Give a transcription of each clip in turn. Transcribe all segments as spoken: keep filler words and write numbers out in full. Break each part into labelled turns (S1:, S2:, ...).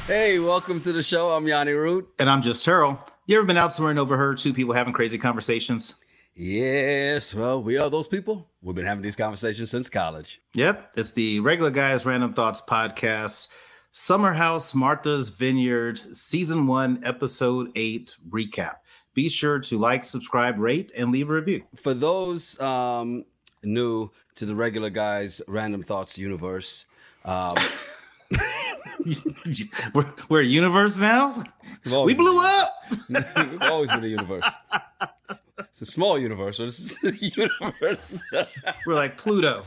S1: Hey, welcome to the show. I'm Yanni Root.
S2: And I'm just Terrell. You ever been out somewhere and overheard two people having crazy conversations?
S1: Yes, well, we are those people. We've been having these conversations since college.
S2: Yep, it's the Regular Guys Random Thoughts podcast, Summer House Martha's Vineyard, Season one, Episode eight recap. Be sure to like, subscribe, rate, and leave a review.
S1: For those um, new to the Regular Guys Random Thoughts universe, um,
S2: we're, we're a universe now? We blew up!
S1: We've always been a universe. It's a small universe, so this is a universe.
S2: We're like Pluto.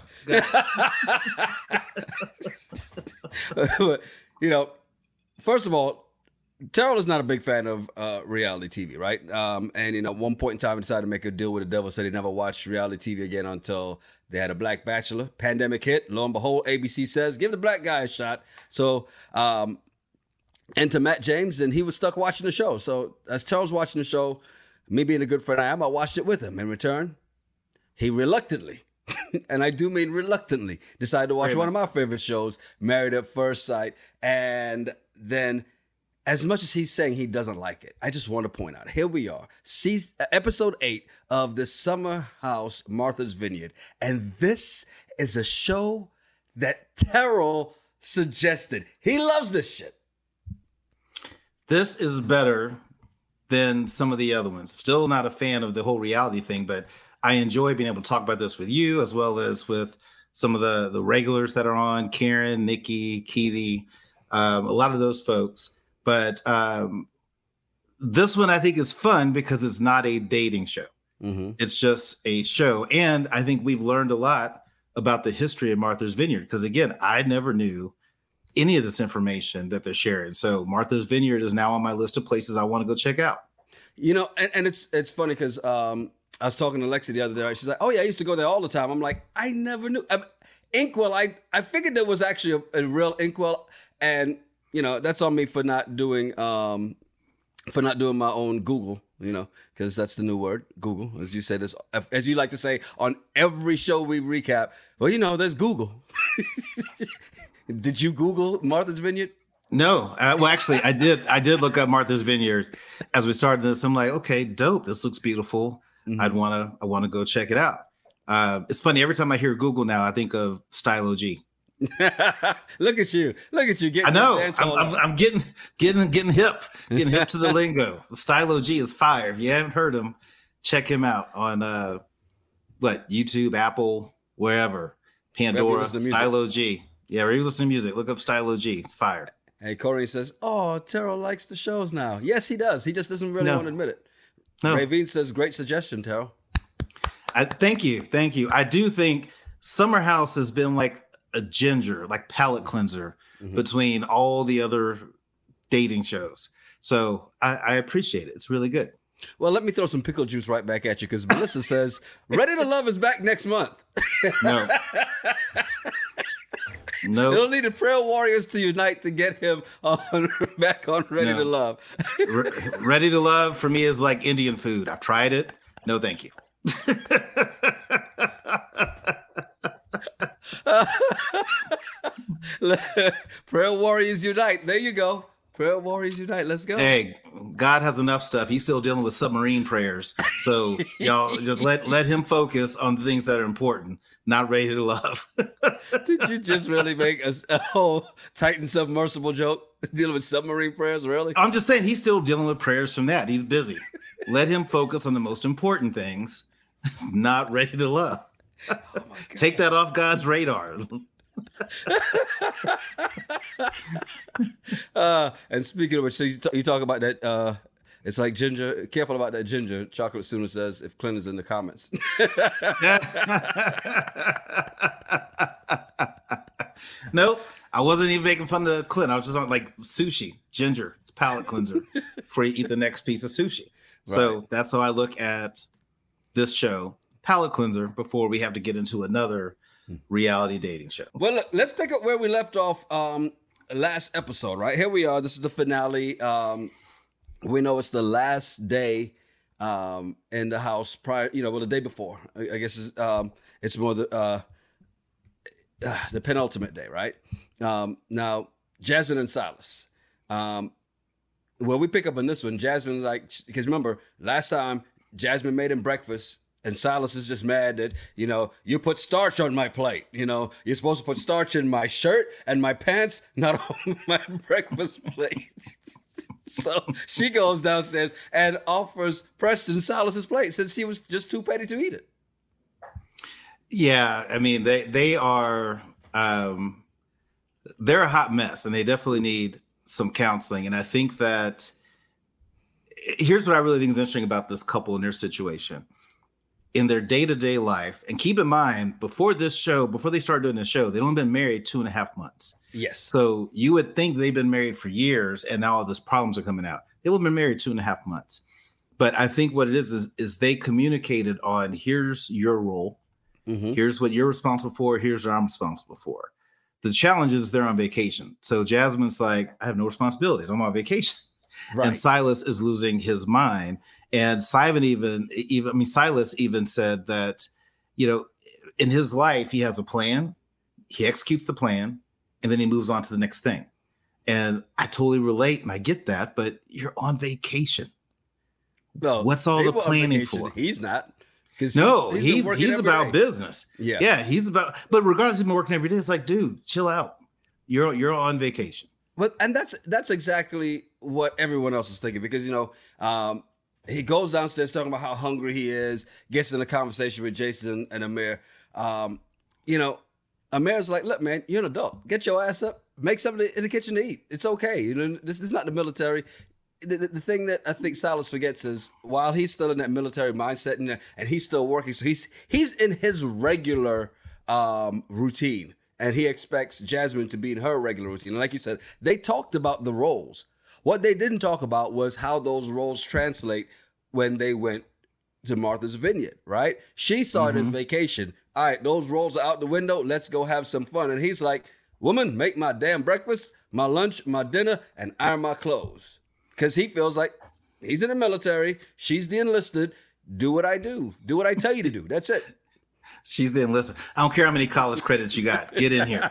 S1: You know, first of all, Terrell is not a big fan of uh, reality T V, right? Um, and, you know, at one point in time, he decided to make a deal with the devil, said he never watched reality T V again until they had a black bachelor. Pandemic hit. Lo and behold, A B C says, give the black guy a shot. So, um, enter Matt James, and he was stuck watching the show. So, as Terrell's watching the show, me being a good friend I am, I watched it with him. In return, he reluctantly, and I do mean reluctantly, decided to watch one of my favorite shows, Married at First Sight. And then, as much as he's saying he doesn't like it, I just want to point out, here we are, season, episode eight of the Summer House Martha's Vineyard. And this is a show that Terrell suggested. He loves this shit.
S2: This is better than some of the other ones. Still not a fan of the whole reality thing, but I enjoy being able to talk about this with you as well as with some of the, the regulars that are on, Karen, Nikki, Keely, um, a lot of those folks. But um, this one I think is fun because it's not a dating show. Mm-hmm. It's just a show. And I think we've learned a lot about the history of Martha's Vineyard. Because again, I never knew any of this information that they're sharing. So Martha's Vineyard is now on my list of places I want to go check out.
S1: You know, and, and it's it's funny because um, I was talking to Lexi the other day. She's like, oh, yeah, I used to go there all the time. I'm like, I never knew. I, Inkwell, I, I figured there was actually a, a real Inkwell. And, you know, that's on me for not doing um, for not doing my own Google, you know, because that's the new word, Google. As you said, as you like to say on every show we recap. Well, you know, there's Google. Did you Google Martha's Vineyard?
S2: No. Uh, well, actually, I did. I did look up Martha's Vineyard as we started this. I'm like, okay, dope. This looks beautiful. Mm-hmm. I'd want to. I want to go check it out. Uh, it's funny. Every time I hear Google now, I think of Stylo G.
S1: Look at you. Look at you. Getting
S2: I know. I'm, I'm, I'm getting getting getting hip. Getting hip to the lingo. Stylo G is fire. If you haven't heard him, check him out on uh, what YouTube, Apple, wherever. Pandora. Stylo G. Yeah, wherever you listen to music, look up Stylo G. It's fire.
S1: Hey, Corey says, oh, Terrell likes the shows now. Yes, he does. He just doesn't really no. want to admit it. No. Ravine says, great suggestion, Terrell.
S2: I, thank you. Thank you. I do think Summer House has been like a ginger, like palate cleanser mm-hmm. between all the other dating shows. So I, I appreciate it. It's really good.
S1: Well, let me throw some pickle juice right back at you because Melissa says, Ready to Love is back next month.
S2: No. No,
S1: they'll need the Prayer Warriors to unite to get him on back on Ready no. to Love.
S2: Re- Ready to Love for me is like Indian food. I've tried it. No, thank you.
S1: Prayer Warriors unite. There you go. Prayer Warriors unite. Let's go.
S2: Hey, God has enough stuff. He's still dealing with submarine prayers. So y'all just let let him focus on the things that are important. Not Ready to Love.
S1: Did you just really make a, a whole Titan submersible joke dealing with submarine prayers? Really?
S2: I'm just saying he's still dealing with prayers from that. He's busy. Let him focus on the most important things. Not Ready to Love. Oh my God. Take that off God's radar.
S1: uh, and speaking of which, so you, t- you talk about that. Uh, it's like ginger. Careful about that ginger. Chocolate Sooner says if Clint is in the comments.
S2: Nope. I wasn't even making fun of Clint. I was just on like sushi, ginger. It's palate cleanser before you eat the next piece of sushi. Right. So that's how I look at this show, palate cleanser, before we have to get into another reality dating show.
S1: Well, look, let's pick up where we left off um, last episode, right? Here we are. This is the finale. Um, we know it's the last day um, in the house prior, you know, well, the day before. I, I guess it's, um, it's more the uh, uh, the penultimate day, right? Um, now, Jasmine and Silas, Um, well, we pick up on this one. Jasmine, like, because remember, last time Jasmine made him breakfast, and Silas is just mad that, you know, you put starch on my plate. You know, you're supposed to put starch in my shirt and my pants, not on my breakfast plate. So she goes downstairs and offers Preston Silas's plate since he was just too petty to eat it.
S2: Yeah, I mean, they they are um, they're a hot mess, and they definitely need some counseling. And I think that here's what I really think is interesting about this couple and their situation in their day-to-day life. And keep in mind, before this show, before they started doing this show, they'd only been married two and a half months.
S1: Yes.
S2: So you would think they've been married for years, and now all these problems are coming out. They've only been married two and a half months. But I think what it is is, is they communicated on, here's your role. Mm-hmm. Here's what you're responsible for. Here's what I'm responsible for. The challenge is they're on vacation. So Jasmine's like, I have no responsibilities. I'm on vacation. Right. And Silas is losing his mind. And Simon even, even, I mean, Silas even said that, you know, in his life, he has a plan. He executes the plan, and then he moves on to the next thing. And I totally relate, and I get that, but you're on vacation.
S1: Well,
S2: what's all the planning for?
S1: He's not.
S2: No, he's he's, he's about day. business.
S1: Yeah,
S2: yeah, he's about. But regardless, he's been working every day. It's like, dude, chill out. You're you're on vacation.
S1: But and that's that's exactly what everyone else is thinking, because you know um, he goes downstairs talking about how hungry he is, gets in a conversation with Jason and Amir. Um, you know, Amir's like, look, man, you're an adult. Get your ass up. Make something in the kitchen to eat. It's okay. You know, this, this is not the military. The, the, the thing that I think Silas forgets is while he's still in that military mindset and, and he's still working, so he's he's in his regular um, routine, and he expects Jasmine to be in her regular routine. And like you said, they talked about the roles. What they didn't talk about was how those roles translate when they went to Martha's Vineyard, right? She saw mm-hmm. it as vacation. All right, those roles are out the window. Let's go have some fun. And he's like, woman, make my damn breakfast, my lunch, my dinner, and iron my clothes. Because he feels like he's in the military. She's the enlisted. Do what I do. Do what I tell you to do. That's it.
S2: She's the enlisted. I don't care how many college credits you got. Get in here.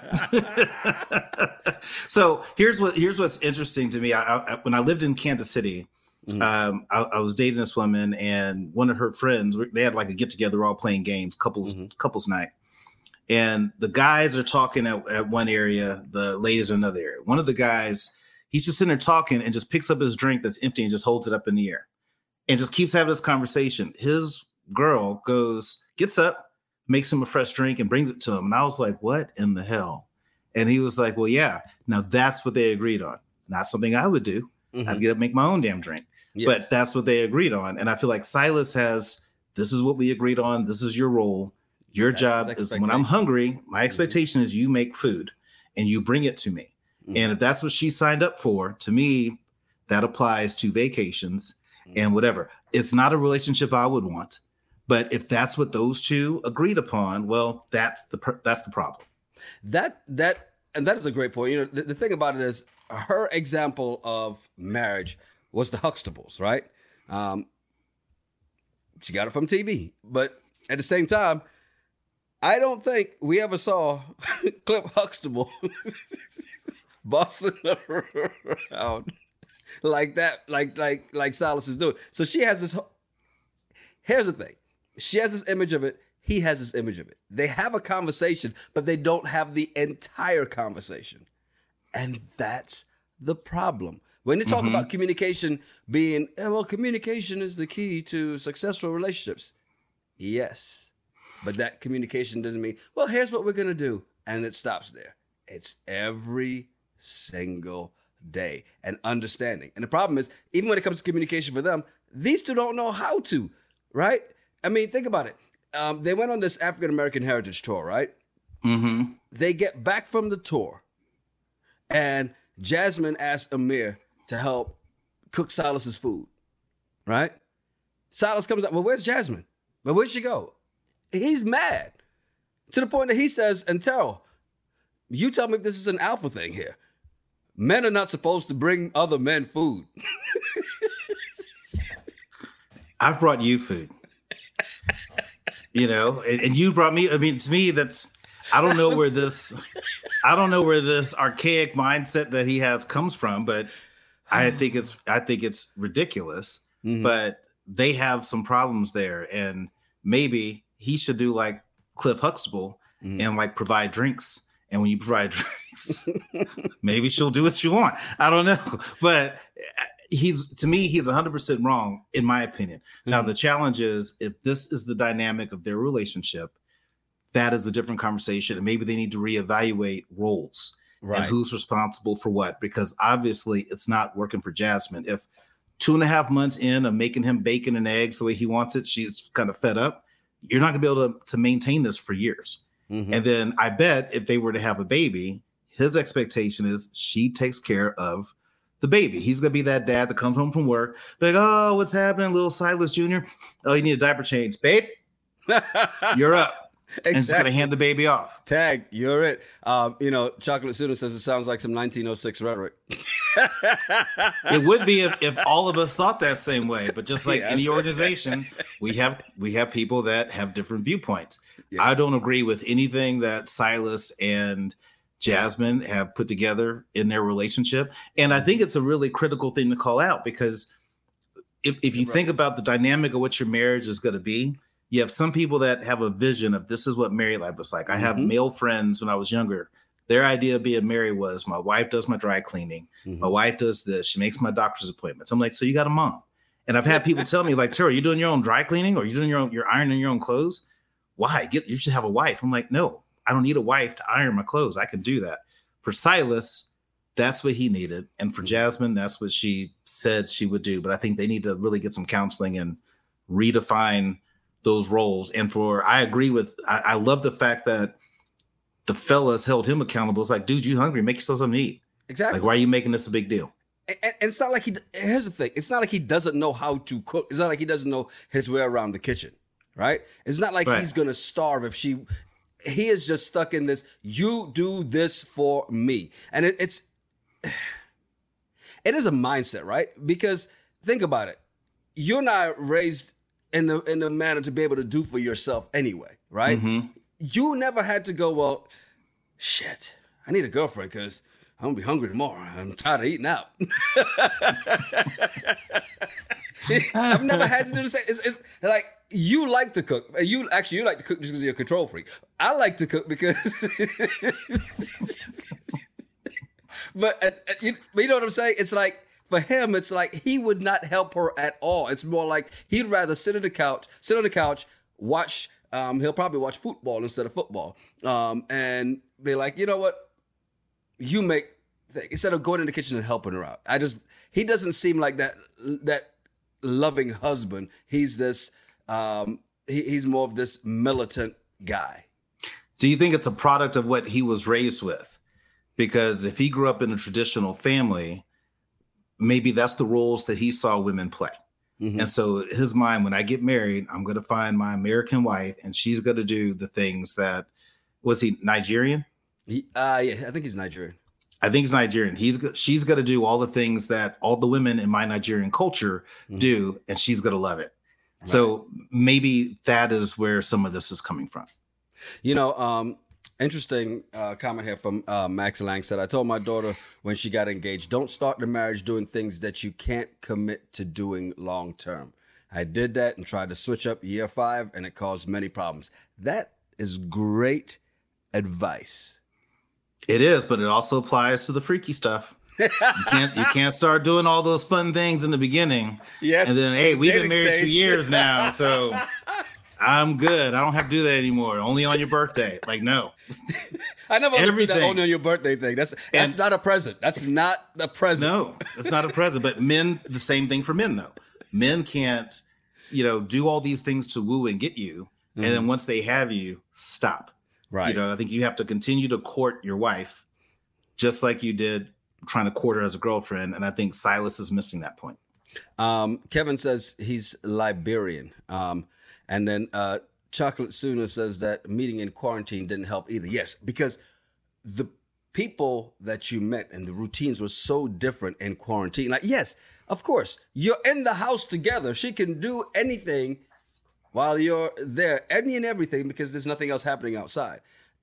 S2: So here's what here's what's interesting to me. I, I, when I lived in Kansas City, mm-hmm. um, I, I was dating this woman, and one of her friends, they had like a get together, all playing games, couples mm-hmm. couples night. And the guys are talking at, at one area, the ladies in another area. One of the guys, he's just sitting there talking and just picks up his drink that's empty and just holds it up in the air and just keeps having this conversation. His girl goes, gets up, makes him a fresh drink and brings it to him. And I was like, what in the hell? And he was like, well, yeah, now that's what they agreed on. Not something I would do. Mm-hmm. I'd get up and make my own damn drink. Yes. But that's what they agreed on. And I feel like Silas has, this is what we agreed on. This is your role. Your that's job is when I'm hungry, my expectation mm-hmm. is you make food and you bring it to me. Mm-hmm. And if that's what she signed up for, to me, that applies to vacations mm-hmm. and whatever. It's not a relationship I would want, but if that's what those two agreed upon, well, that's the that's the problem.
S1: That that and that is a great point. You know, the, the thing about it is, her example of marriage was the Huxtables, right? Um, she got it from T V, but at the same time, I don't think we ever saw Cliff Huxtable bossing around like that, like like like Silas is doing. So she has this. Here's the thing: she has this image of it. He has this image of it. They have a conversation, but they don't have the entire conversation, and that's the problem. When you talk mm-hmm. about communication being, eh, well, communication is the key to successful relationships. Yes. But that communication doesn't mean, well, here's what we're going to do. And it stops there. It's every single day and understanding. And the problem is, even when it comes to communication for them, these two don't know how to, right? I mean, think about it. Um, they went on this African-American heritage tour, right?
S2: Mm-hmm.
S1: They get back from the tour, and Jasmine asked Amir to help cook Silas's food, right? Silas comes up, well, where's Jasmine? Well, where'd she go? He's mad to the point that he says, and Terrell, you tell me if this is an alpha thing here. Men are not supposed to bring other men food.
S2: I've brought you food, you know, and, and you brought me. I mean, to me, that's I don't know where this, I don't know where this archaic mindset that he has comes from, but I think it's, I think it's ridiculous. Mm-hmm. But they have some problems there, and maybe he should do like Cliff Huxtable mm-hmm. and like provide drinks. And when you provide drinks, maybe she'll do what you want. I don't know, but he's to me, he's one hundred percent wrong in my opinion. Mm-hmm. Now the challenge is, if this is the dynamic of their relationship, that is a different conversation, and maybe they need to reevaluate roles right. and who's responsible for what. Because obviously, it's not working for Jasmine. If two and a half months in of making him bacon and eggs the way he wants it, she's kind of fed up. You're not gonna be able to, to maintain this for years. Mm-hmm. And then I bet if they were to have a baby, his expectation is she takes care of the baby. He's going to be that dad that comes home from work, like, oh, what's happening, little Silas Junior? Oh, you need a diaper change. Babe, you're up. Exactly. And he's going to hand the baby off.
S1: Tag, you're it. Um, you know, Chocolate Suda says it sounds like some nineteen oh six rhetoric.
S2: It would be if, if all of us thought that same way. But just like yeah. any organization, we have we have people that have different viewpoints. Yes. I don't agree with anything that Silas and Jasmine have put together in their relationship. And I think it's a really critical thing to call out, because if, if you right. think about the dynamic of what your marriage is going to be, you have some people that have a vision of this is what married life was like. I have mm-hmm. male friends when I was younger. Their idea of being married was, my wife does my dry cleaning. Mm-hmm. My wife does this. She makes my doctor's appointments. I'm like, so you got a mom. And I've had people tell me like, Tara, are you doing your own dry cleaning, or are you doing your own, you're ironing your own clothes? Why? Get, you should have a wife. I'm like, no, I don't need a wife to iron my clothes. I can do that. For Silas, that's what he needed. And for Jasmine, that's what she said she would do. But I think they need to really get some counseling and redefine those roles. And for, I agree with, I, I love the fact that the fellas held him accountable. It's like, dude, you hungry? Make yourself something to eat.
S1: Exactly.
S2: Like, why are you making this a big deal?
S1: And, and it's not like he, here's the thing. It's not like he doesn't know how to cook. It's not like he doesn't know his way around the kitchen. Right? It's not like right. he's going to starve if she, he is just stuck in this, you do this for me. And it, it's, it is a mindset, right? Because think about it. You're not raised in the, in the manner to be able to do for yourself anyway, right? Mm-hmm. You never had to go, well, shit, I need a girlfriend because I'm going to be hungry tomorrow. I'm tired of eating out. I've never had to do the same. It's, it's like, you like to cook. You actually, you like to cook just because you're a control freak. I like to cook because, but, uh, you, but you know what I'm saying? It's like, for him, it's like he would not help her at all. It's more like he'd rather sit on the couch, sit on the couch, watch, um, he'll probably watch football instead of football. Um, and be like, you know what? You make, instead of going in the kitchen and helping her out. I just, he doesn't seem like that, that loving husband. He's this, um, he, he's more of this militant guy.
S2: Do you think it's a product of what he was raised with? Because if he grew up in a traditional family, maybe that's the roles that he saw women play. Mm-hmm. And so his mind, when I get married, I'm going to find my American wife and she's going to do the things that, was he Nigerian?
S1: He, uh, yeah, I think he's Nigerian.
S2: I think he's Nigerian. He's she's going to do all the things that all the women in my Nigerian culture mm-hmm. do, and she's going to love it. Right. So maybe that is where some of this is coming from.
S1: You know, um, interesting uh, comment here from uh, Max Lang said, I told my daughter when she got engaged, don't start the marriage doing things that you can't commit to doing long term. I did that and tried to switch up year five, and it caused many problems. That is great advice.
S2: It is, but it also applies to the freaky stuff. You can't you can't start doing all those fun things in the beginning. Yes. And then, hey, we've been married stage. two years now, so I'm good. I don't have to do that anymore. Only on your birthday. Like, no.
S1: I never understood that only on your birthday thing. That's that's and, not a present. That's not a present.
S2: No, it's not a present. But men, the same thing for men, though. Men can't, you know, do all these things to woo and get you. Mm-hmm. And then once they have you, stop. Right. You know, I think you have to continue to court your wife just like you did trying to court her as a girlfriend. And I think Silas is missing that point.
S1: Um, Kevin says he's Liberian. Um, and then uh, Chocolate Sooner says that meeting in quarantine didn't help either. Yes, because the people that you met and the routines were so different in quarantine. Like, yes, of course, you're in the house together. She can do anything while you're there, any and everything, because there's nothing else happening outside.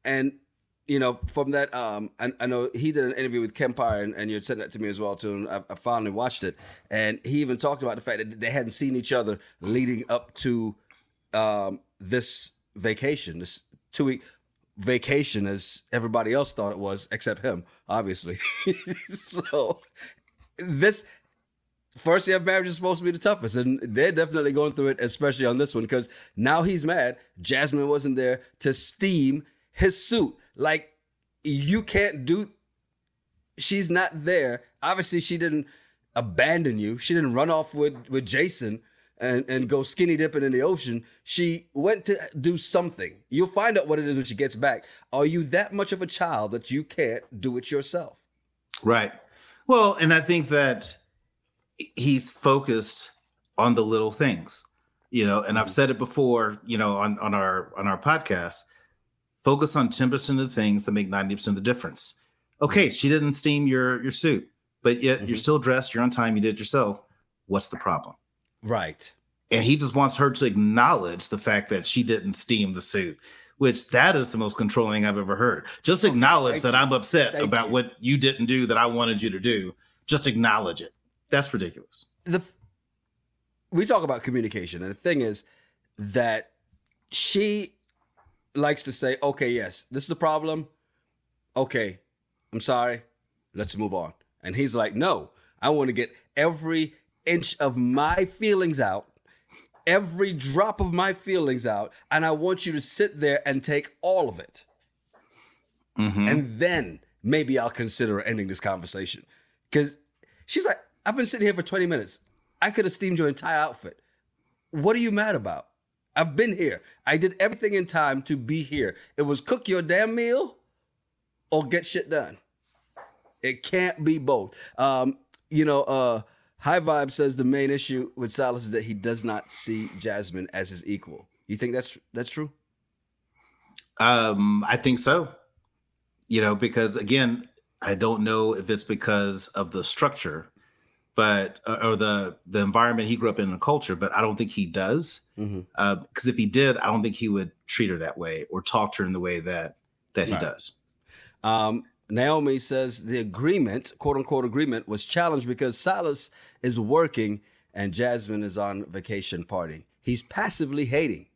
S1: and you know, from that, um, I, I know he did an interview with Kempire, and, and you sent that to me as well too. And I, I finally watched it, and he even talked about the fact that they hadn't seen each other leading up to um, this vacation, this two week vacation, as everybody else thought it was, except him, obviously. So this first year of marriage is supposed to be the toughest, and they're definitely going through it, especially on this one, because now he's mad. Jasmine wasn't there to steam his suit. Like, you can't do, she's not there. Obviously, she didn't abandon you. She didn't run off with, with Jason and, and go skinny dipping in the ocean. She went to do something. You'll find out what it is when she gets back. Are you that much of a child that you can't do it yourself?
S2: Right. Well, and I think that he's focused on the little things, you know, and I've said it before, you know, on, on our, on our podcast. Focus on ten percent of the things that make ninety percent of the difference. Okay, she didn't steam your, your suit, but yet mm-hmm. you're still dressed, you're on time, you did it yourself. What's the problem?
S1: Right.
S2: And he just wants her to acknowledge the fact that she didn't steam the suit, which that is the most controlling thing I've ever heard. Just acknowledge that you. I'm upset Thank about you. What you didn't do that I wanted you to do. Just acknowledge it. That's ridiculous.
S1: The We talk about communication, and the thing is that she likes to say, okay, yes, this is the problem. Okay, I'm sorry. Let's move on. And he's like, no, I want to get every inch of my feelings out, every drop of my feelings out, and I want you to sit there and take all of it. Mm-hmm. And then maybe I'll consider ending this conversation. Because she's like, I've been sitting here for twenty minutes. I could have steamed your entire outfit. What are you mad about? I've been here. I did everything in time to be here. It was cook your damn meal or get shit done. It can't be both. Um, you know, uh, High Vibe says the main issue with Silas is that he does not see Jasmine as his equal. You think that's that's true?
S2: Um, I think so. You know, because again, I don't know if it's because of the structure, but or the the environment he grew up in, the culture, but I don't think he does. Mm-hmm. Uh, because if he did, I don't think he would treat her that way or talk to her in the way that that he
S1: right.
S2: does.
S1: Um, Naomi says the agreement, quote unquote agreement, was challenged because Silas is working and Jasmine is on vacation partying. He's passively hating.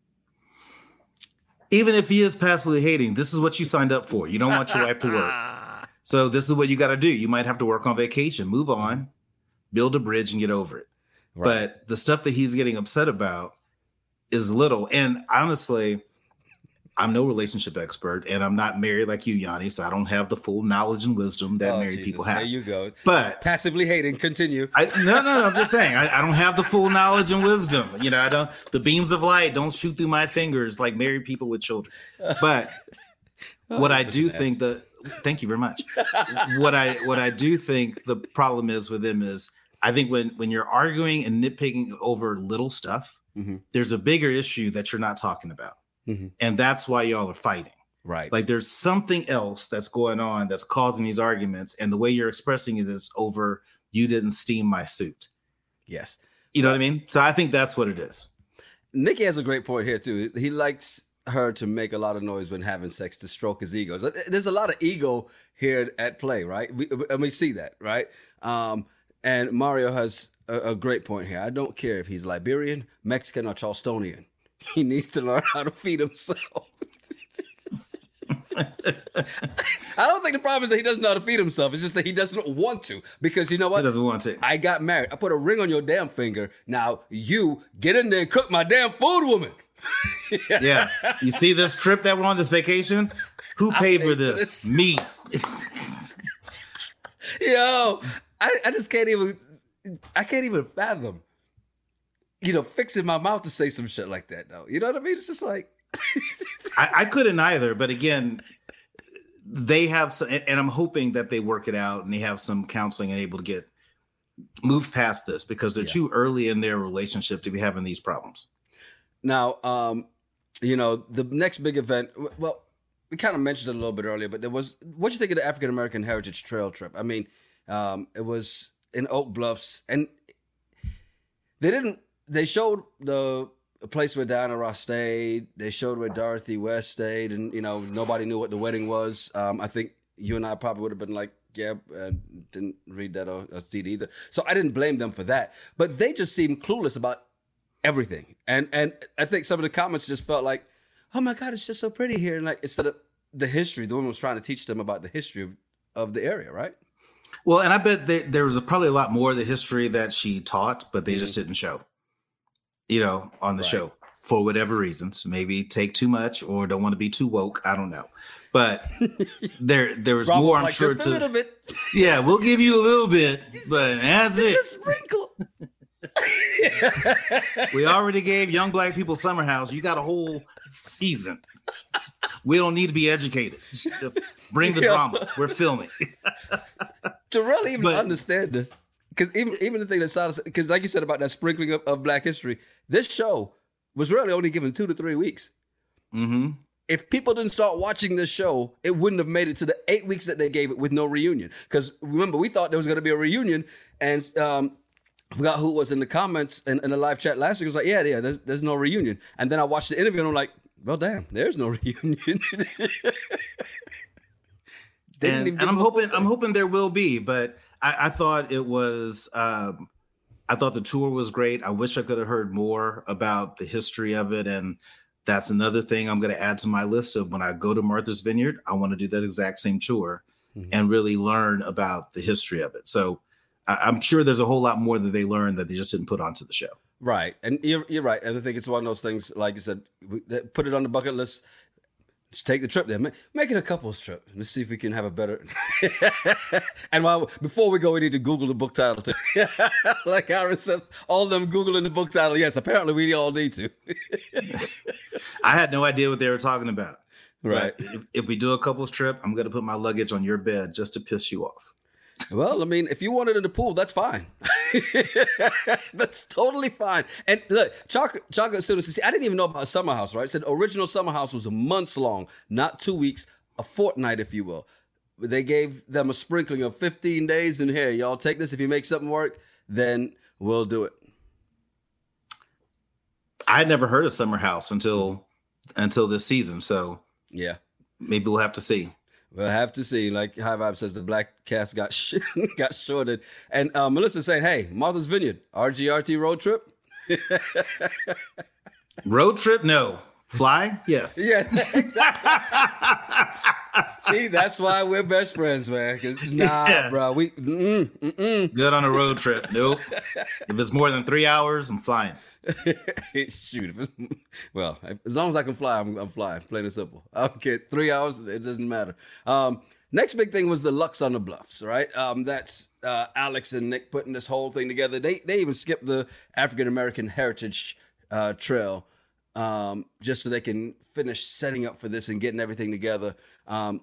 S2: Even if he is passively hating, this is what you signed up for. You don't want your wife to work. So this is what you got to do. You might have to work on vacation, move on, build a bridge and get over it. Right. But the stuff that he's getting upset about is little. And honestly, I'm no relationship expert and I'm not married like you, Yanni. So I don't have the full knowledge and wisdom that oh, married Jesus. people have.
S1: There you go.
S2: But
S1: passively hating, continue.
S2: I, no, no, no. I'm just saying, I, I don't have the full knowledge and wisdom. You know, I don't, the beams of light don't shoot through my fingers like married people with children. But oh, what I do think that, thank you very much. What I, what I do think the problem is with him is I think when, when you're arguing and nitpicking over little stuff, mm-hmm. there's a bigger issue that you're not talking about. Mm-hmm. And that's why y'all are fighting.
S1: Right.
S2: Like there's something else that's going on that's causing these arguments. And the way you're expressing it is over, you didn't steam my suit.
S1: Yes.
S2: You know what I mean? So I think that's what it is. Nikki
S1: has a great point here too. He likes her to make a lot of noise when having sex to stroke his ego. So there's a lot of ego here at play, right? We, and we see that, right? Um, and Mario has a, a great point here. I don't care if he's Liberian, Mexican, or Charlestonian. He needs to learn how to feed himself. I don't think the problem is that he doesn't know how to feed himself. It's just that he doesn't want to. Because you know what?
S2: He doesn't want to.
S1: I got married. I put a ring on your damn finger. Now you get in there and cook my damn food, woman.
S2: Yeah. You see this trip that we're on, this vacation? Who paid, paid for this? this? Me.
S1: Yo, I, I just can't even, I can't even fathom. You know, fixing my mouth to say some shit like that, though. You know what I mean? It's just like...
S2: I, I couldn't either. But again, they have... Some, and I'm hoping that they work it out and they have some counseling and able to get... Move past this because they're yeah. too early in their relationship to be having these problems.
S1: Now, um, you know, the next big event... Well, we kind of mentioned it a little bit earlier, but there was... What'd you think of the African American Heritage Trail trip? I mean, um, it was in Oak Bluffs and they didn't... They showed the a place where Diana Ross stayed. They showed where Dorothy West stayed, and you know nobody knew what the wedding was. Um, I think you and I probably would have been like, yeah, uh, didn't read that or, or see it either. So I didn't blame them for that. But they just seemed clueless about everything, and and I think some of the comments just felt like, oh my God, it's just so pretty here, and like instead of the history, the woman was trying to teach them about the history of, of the area, right?
S2: Well, and I bet they, there was a, probably a lot more of the history that she taught, but they mm-hmm. just didn't show, you know, on the right. show for whatever reasons. Maybe take too much or don't want to be too woke. I don't know. But there there was more, I'm like, sure,
S1: just a
S2: to.
S1: little bit.
S2: Yeah, we'll give you a little bit, just, but that's it.
S1: Just a sprinkle.
S2: We already gave Young Black People Summer House. You got a whole season. We don't need to be educated. Just bring the yeah. drama. We're filming.
S1: To really even but, understand this, because even even the thing that sounds, because like you said about that sprinkling of, of Black history, this show was really only given two to three weeks.
S2: Mm-hmm.
S1: If people didn't start watching this show, it wouldn't have made it to the eight weeks that they gave it with no reunion. Because remember, we thought there was going to be a reunion, and um, I forgot who was in the comments in, in the live chat last week. It was like, yeah, yeah, there's, there's no reunion. And then I watched the interview and I'm like, well, damn, there's no reunion.
S2: and, and I'm hoping, I'm hoping there will be, but I, I thought it was, um, I thought the tour was great. I wish I could have heard more about the history of it. And that's another thing I'm going to add to my list of when I go to Martha's Vineyard, I want to do that exact same tour mm-hmm. and really learn about the history of it. So I, I'm sure there's a whole lot more that they learned that they just didn't put onto the show.
S1: Right. And you're, you're right. And I think it's one of those things, like you said, we, put it on the bucket list. Just take the trip there. Make, make it a couple's trip. Let's see if we can have a better. And while before we go, we need to Google the book title too. Like Aaron says, all of them Googling the book title. Yes, apparently we all need to.
S2: I had no idea what they were talking about.
S1: Right.
S2: If, if we do a couple's trip, I'm going to put my luggage on your bed just to piss you off.
S1: Well, I mean, if you want it in the pool, that's fine. That's totally fine. And look, Chocolate, Chocolate Students, see, I didn't even know about Summer House, right? It said original Summer House was a months long, not two weeks, a fortnight, if you will. They gave them a sprinkling of fifteen days, and here, y'all take this. If you make something work, then we'll do it.
S2: I had never heard of Summer House until until this season, so
S1: yeah,
S2: maybe we'll have to see.
S1: We'll have to see. Like High Vibe says, the Black cast got sh- got shorted. And uh, Melissa saying, hey, Martha's Vineyard, R G R T road trip?
S2: Road trip? No. Fly? Yes.
S1: Yes, exactly. See, that's why we're best friends, man. Because, nah, yeah. bro, we... Mm-mm, mm-mm.
S2: Good on a road trip. Nope. If it's more than three hours, I'm flying.
S1: Shoot, if it's, well, as long as I can fly, I'm, I'm flying. Plain and simple. I don't care. Three hours, it doesn't matter. Um, next big thing was the Lux on the Bluffs, right? Um, that's uh, Alex and Nick putting this whole thing together. They they even skipped the African American Heritage uh, Trail um, just so they can finish setting up for this and getting everything together. Um,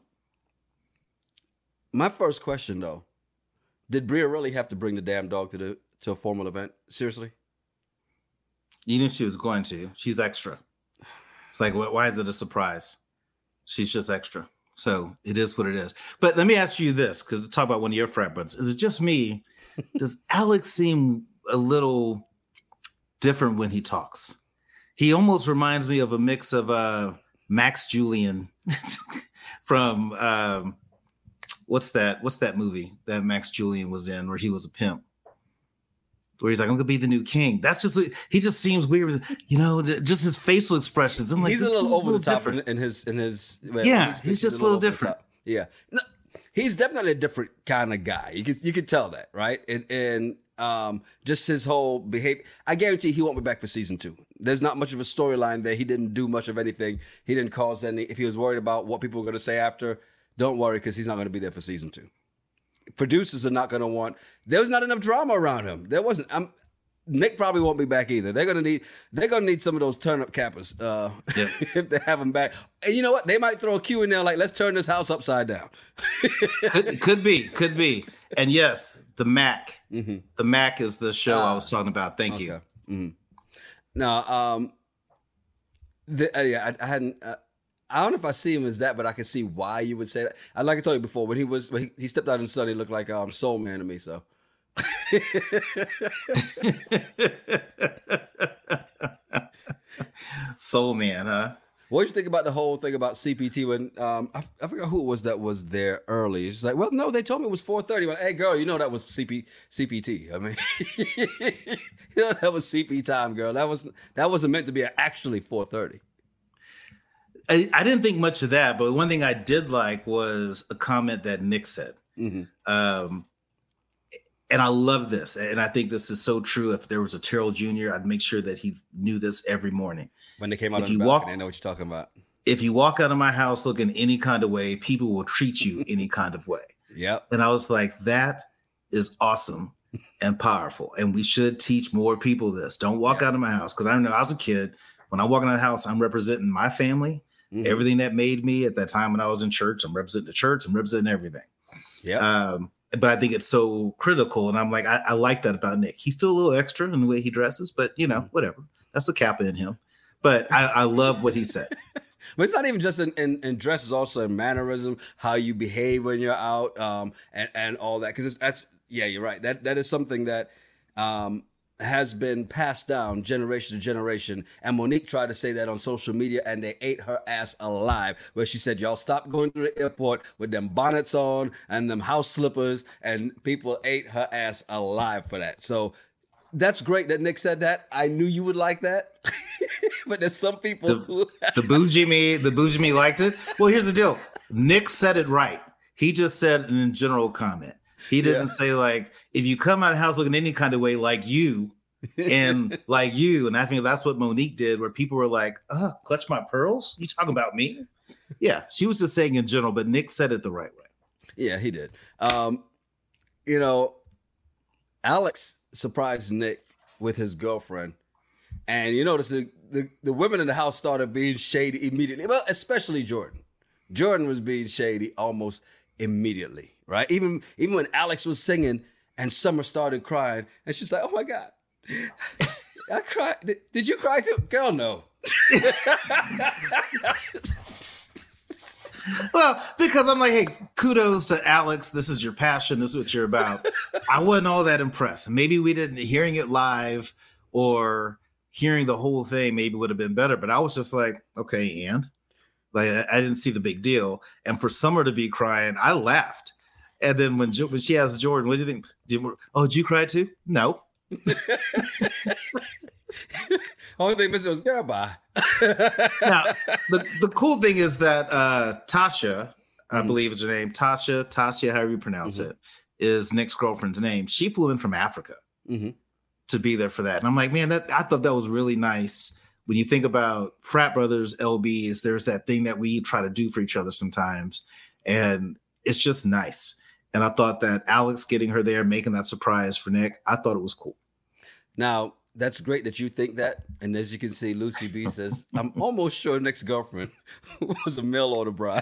S1: my first question, though, did Bria really have to bring the damn dog to the to a formal event? Seriously?
S2: You knew she was going to. She's extra. It's like, why is it a surprise? She's just extra. So it is what it is. But let me ask you this, because talk about one of your frat brothers. Is it just me? Does Alex seem a little different when he talks? He almost reminds me of a mix of uh, Max Julian from um, what's that? What's that movie that Max Julian was in where he was a pimp? Where he's like, I'm gonna be the new king. That's just, he just seems weird, you know, just his facial expressions. I'm like,
S1: he's a little over the top in, in his, in his,
S2: well, yeah, he's, he's just a little, little different.
S1: Yeah, no, he's definitely a different kind of guy. You can, you can tell that, right? And, and um, just his whole behavior. I guarantee he won't be back for season two. There's not much of a storyline there. He didn't do much of anything. He didn't cause any. If he was worried about what people were going to say after, don't worry, because he's not going to be there for season two. Producers are not going to want. There was not enough drama around him. There wasn't. I'm, Nick probably won't be back either. They're gonna need. They're gonna need some of those turn up cappers uh, yeah. if they have him back. And you know what? They might throw a Q in there like, "Let's turn this house upside down."
S2: could, could be, could be. And yes, the Mac. Mm-hmm. The Mac is the show uh, I was talking about. Thank okay. you.
S1: Mm-hmm. Now, um, the, uh, yeah, I, I hadn't. Uh, I don't know if I see him as that, but I can see why you would say that. I like I told you before, when he was when he, he stepped out in the sun, he looked like um Soul Man to me. So,
S2: Soul Man, huh?
S1: What did you think about the whole thing about C P T when um I, I forgot who it was that was there early? It's like, well, no, they told me it was four thirty. But hey, girl, you know that was C P C P T. I mean, you know that was C P time, girl. That was that wasn't meant to be actually four thirty.
S2: I, I didn't think much of that, but one thing I did like was a comment that Nick said. Mm-hmm. Um, and I love this. And I think this is so true. If there was a Terrell Junior, I'd make sure that he knew this every morning.
S1: When they came out
S2: if
S1: on
S2: you
S1: the
S2: walk,
S1: balcony, I know what you're talking about.
S2: If you walk out of my house looking any kind of way, people will treat you any kind of way.
S1: Yep.
S2: And I was like, that is awesome and powerful. And we should teach more people this. Don't walk yep. out of my house. Because I know I was a kid. When I walk out of the house, I'm representing my family. Mm-hmm. Everything that made me at that time when I was in church, I'm representing the church, I'm representing everything.
S1: Yeah.
S2: Um, but I think it's so critical. And I'm like, I, I like that about Nick. He's still a little extra in the way he dresses, but you know, mm-hmm. whatever. That's the Kappa in him. But I, I love what he said.
S1: But it's not even just in, in, in dress, it's also in mannerism, how you behave when you're out, um, and, and all that. Because that's, yeah, you're right. That That is something that um, has been passed down generation to generation. And Monique tried to say that on social media, and they ate her ass alive, where she said, y'all stop going to the airport with them bonnets on and them house slippers, and people ate her ass alive for that. So that's great that Nick said that. I knew you would like that. But there's some people
S2: the,
S1: who
S2: the bougie me, the bougie me liked it. Well, here's the deal. Nick said it right. He just said an in general comment. He didn't yeah. say like, if you come out of the house looking any kind of way like you and like you. And I think that's what Monique did, where people were like, oh, clutch my pearls? You talking about me? Yeah, she was just saying in general, but Nick said it the right way.
S1: Yeah, he did. Um, you know, Alex surprised Nick with his girlfriend. And you notice the, the, the women in the house started being shady immediately. Well, especially Jordan. Jordan was being shady almost immediately, right? Even even when Alex was singing and Summer started crying, and she's like, oh my God, I cried. Did, did you cry too? Girl, no.
S2: Well, because I'm like, hey, kudos to Alex. This is your passion. This is what you're about. I wasn't all that impressed. Maybe we didn't, hearing it live or hearing the whole thing maybe would have been better. But I was just like, okay, and like I didn't see the big deal. And for Summer to be crying, I laughed. And then when when she asked Jordan, what do you think? Did, oh, did you cry too? No.
S1: Only thing missing was girl, bye.
S2: Now, the, the cool thing is that uh, Tasha, I mm-hmm. believe is her name, Tasha, Tasha, however you pronounce mm-hmm. it, is Nick's girlfriend's name. She flew in from Africa mm-hmm. to be there for that. And I'm like, man, that I thought that was really nice. When you think about frat brothers, L Bs, there's that thing that we try to do for each other sometimes. And it's just nice. And I thought that Alex getting her there, making that surprise for Nick, I thought it was cool.
S1: Now, that's great that you think that. And as you can see, Lucy B says, I'm almost sure Nick's girlfriend was a mail order bride.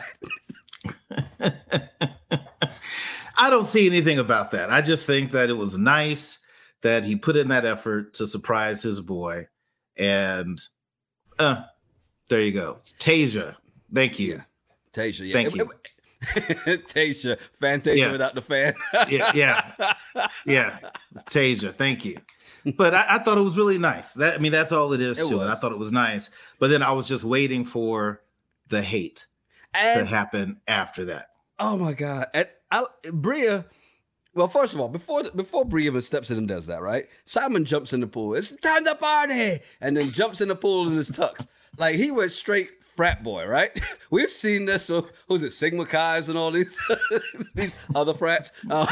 S2: I don't see anything about that. I just think that it was nice that he put in that effort to surprise his boy. And uh, there you go. It's Tasia. Thank you.
S1: Yeah. Tasia, yeah.
S2: Thank
S1: it,
S2: you.
S1: It, Tasia. Fantasia yeah. without the fan.
S2: yeah, yeah. Yeah. Tasia, thank you. But I, I thought it was really nice. That I mean, that's all it is it to was. it. I thought it was nice. But then I was just waiting for the hate and, to happen after that.
S1: Oh my God. And I, Bria, well, first of all, before before Bria even steps in and does that, right? Simon jumps in the pool. It's time to party. And then jumps in the pool in his tux. Like he went straight frat boy, right? We've seen this with, who's it, Sigma Chi's and all these, these other frats. Uh,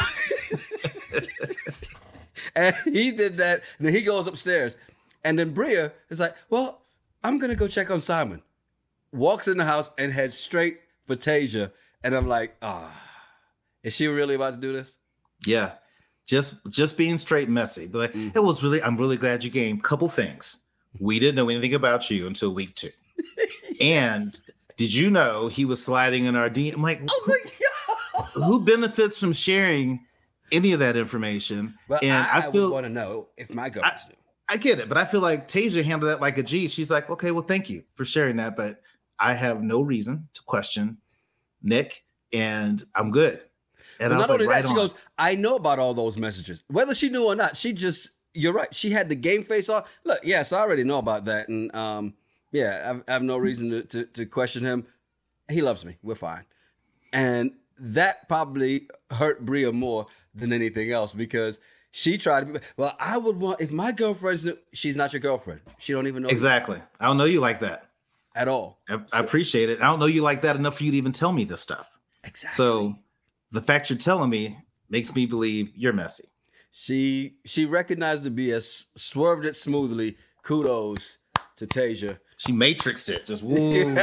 S1: And he did that, and then he goes upstairs. And then Bria is like, well, I'm going to go check on Simon. Walks in the house and heads straight for Tasia. And I'm like, ah, oh, is she really about to do this?
S2: Yeah, just just being straight messy. But like, mm. it was really, I'm really glad you came. Couple things. We didn't know anything about you until week two. Yes. And did you know he was sliding in our D M? I'm like,
S1: I was
S2: who,
S1: like, yo.
S2: Who benefits from sharing any of that information?
S1: Well,
S2: and
S1: I,
S2: I feel
S1: want to know if my girlfriends do.
S2: I get it, but I feel like Tasia handled that like a G. She's like, okay, well, thank you for sharing that, but I have no reason to question Nick, and I'm good. And
S1: well,
S2: I was
S1: not only
S2: like, right
S1: that, she
S2: on.
S1: goes, I know about all those messages. Whether she knew or not, she just, you're right. She had the game face on. Look, yes, I already know about that. And um, Yeah, I have, I have no reason to, to, to question him. He loves me. We're fine. And that probably hurt Bria more than anything else because she tried to be, well, I would want, if my girlfriend's, she's not your girlfriend. She don't even know.
S2: Exactly. You. I don't know you like that.
S1: At all.
S2: I, so, I appreciate it. I don't know you like that enough for you to even tell me this stuff.
S1: Exactly.
S2: So the fact you're telling me makes me believe you're messy.
S1: She she recognized the B S, swerved it smoothly. Kudos to Tasia.
S2: She matrixed it. Just woo.
S1: and,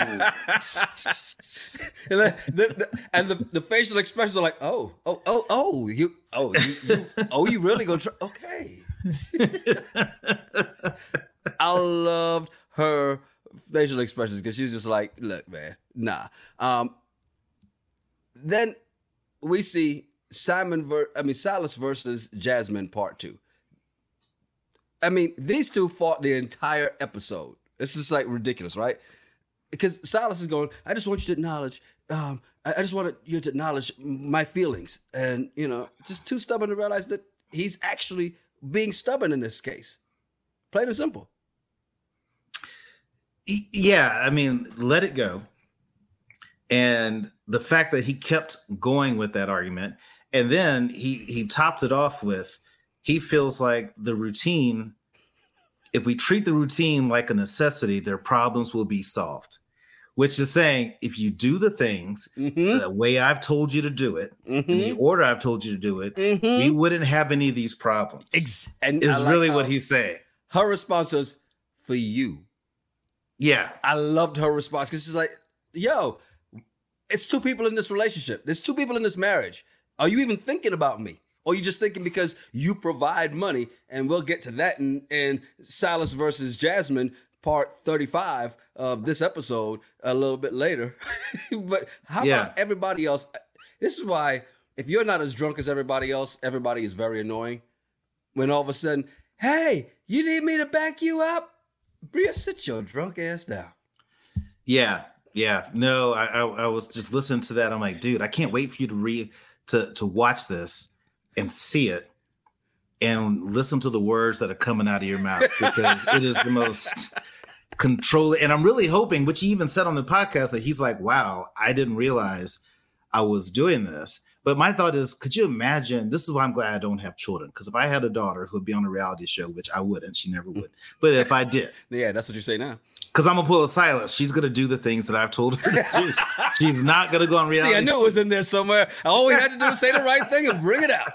S1: the, the, and the, the facial expressions are like, oh, oh, oh, oh, you, oh, you, you oh, you really gonna try? Okay. I loved her facial expressions because she was just like, look, man, nah. Um, then we see Simon, ver- I mean, Silas versus Jasmine part two. I mean, these two fought the entire episode. It's just like ridiculous, right? Because Silas is going, I just want you to acknowledge, um, I, I just want you to acknowledge my feelings. And, you know, just too stubborn to realize that he's actually being stubborn in this case. Plain and simple.
S2: Yeah, I mean, let it go. And the fact that he kept going with that argument, and then he he topped it off with, he feels like the routine, if we treat the routine like a necessity, their problems will be solved. Which is saying, if you do the things mm-hmm. the way I've told you to do it, mm-hmm. in the order I've told you to do it, mm-hmm. we wouldn't have any of these problems. Ex- and is like really what he's saying.
S1: Her response was, for you.
S2: Yeah.
S1: I loved her response because she's like, yo, it's two people in this relationship. There's two people in this marriage. Are you even thinking about me? Or are you just thinking because you provide money? And we'll get to that in, in Silas versus Jasmine, part thirty-five of this episode a little bit later. But how yeah. about everybody else? This is why if you're not as drunk as everybody else, everybody is very annoying. When all of a sudden, hey, you need me to back you up? Bria, sit your drunk ass down.
S2: Yeah, yeah. No, I, I, I was just listening to that. I'm like, dude, I can't wait for you to read to to watch this and see it and listen to the words that are coming out of your mouth because it is the most controlling. And I'm really hoping, which he even said on the podcast, that he's like, wow, I didn't realize I was doing this. But my thought is, could you imagine? This is why I'm glad I don't have children. Because if I had a daughter who would be on a reality show, which I wouldn't, she never would. But if I did.
S1: Yeah, that's what you say now.
S2: Because I'm going to pull a Silas. She's going to do the things that I've told her to do. She's not going to go on reality.
S1: See, I knew it was in there somewhere. All we had to do was say the right thing and bring it out.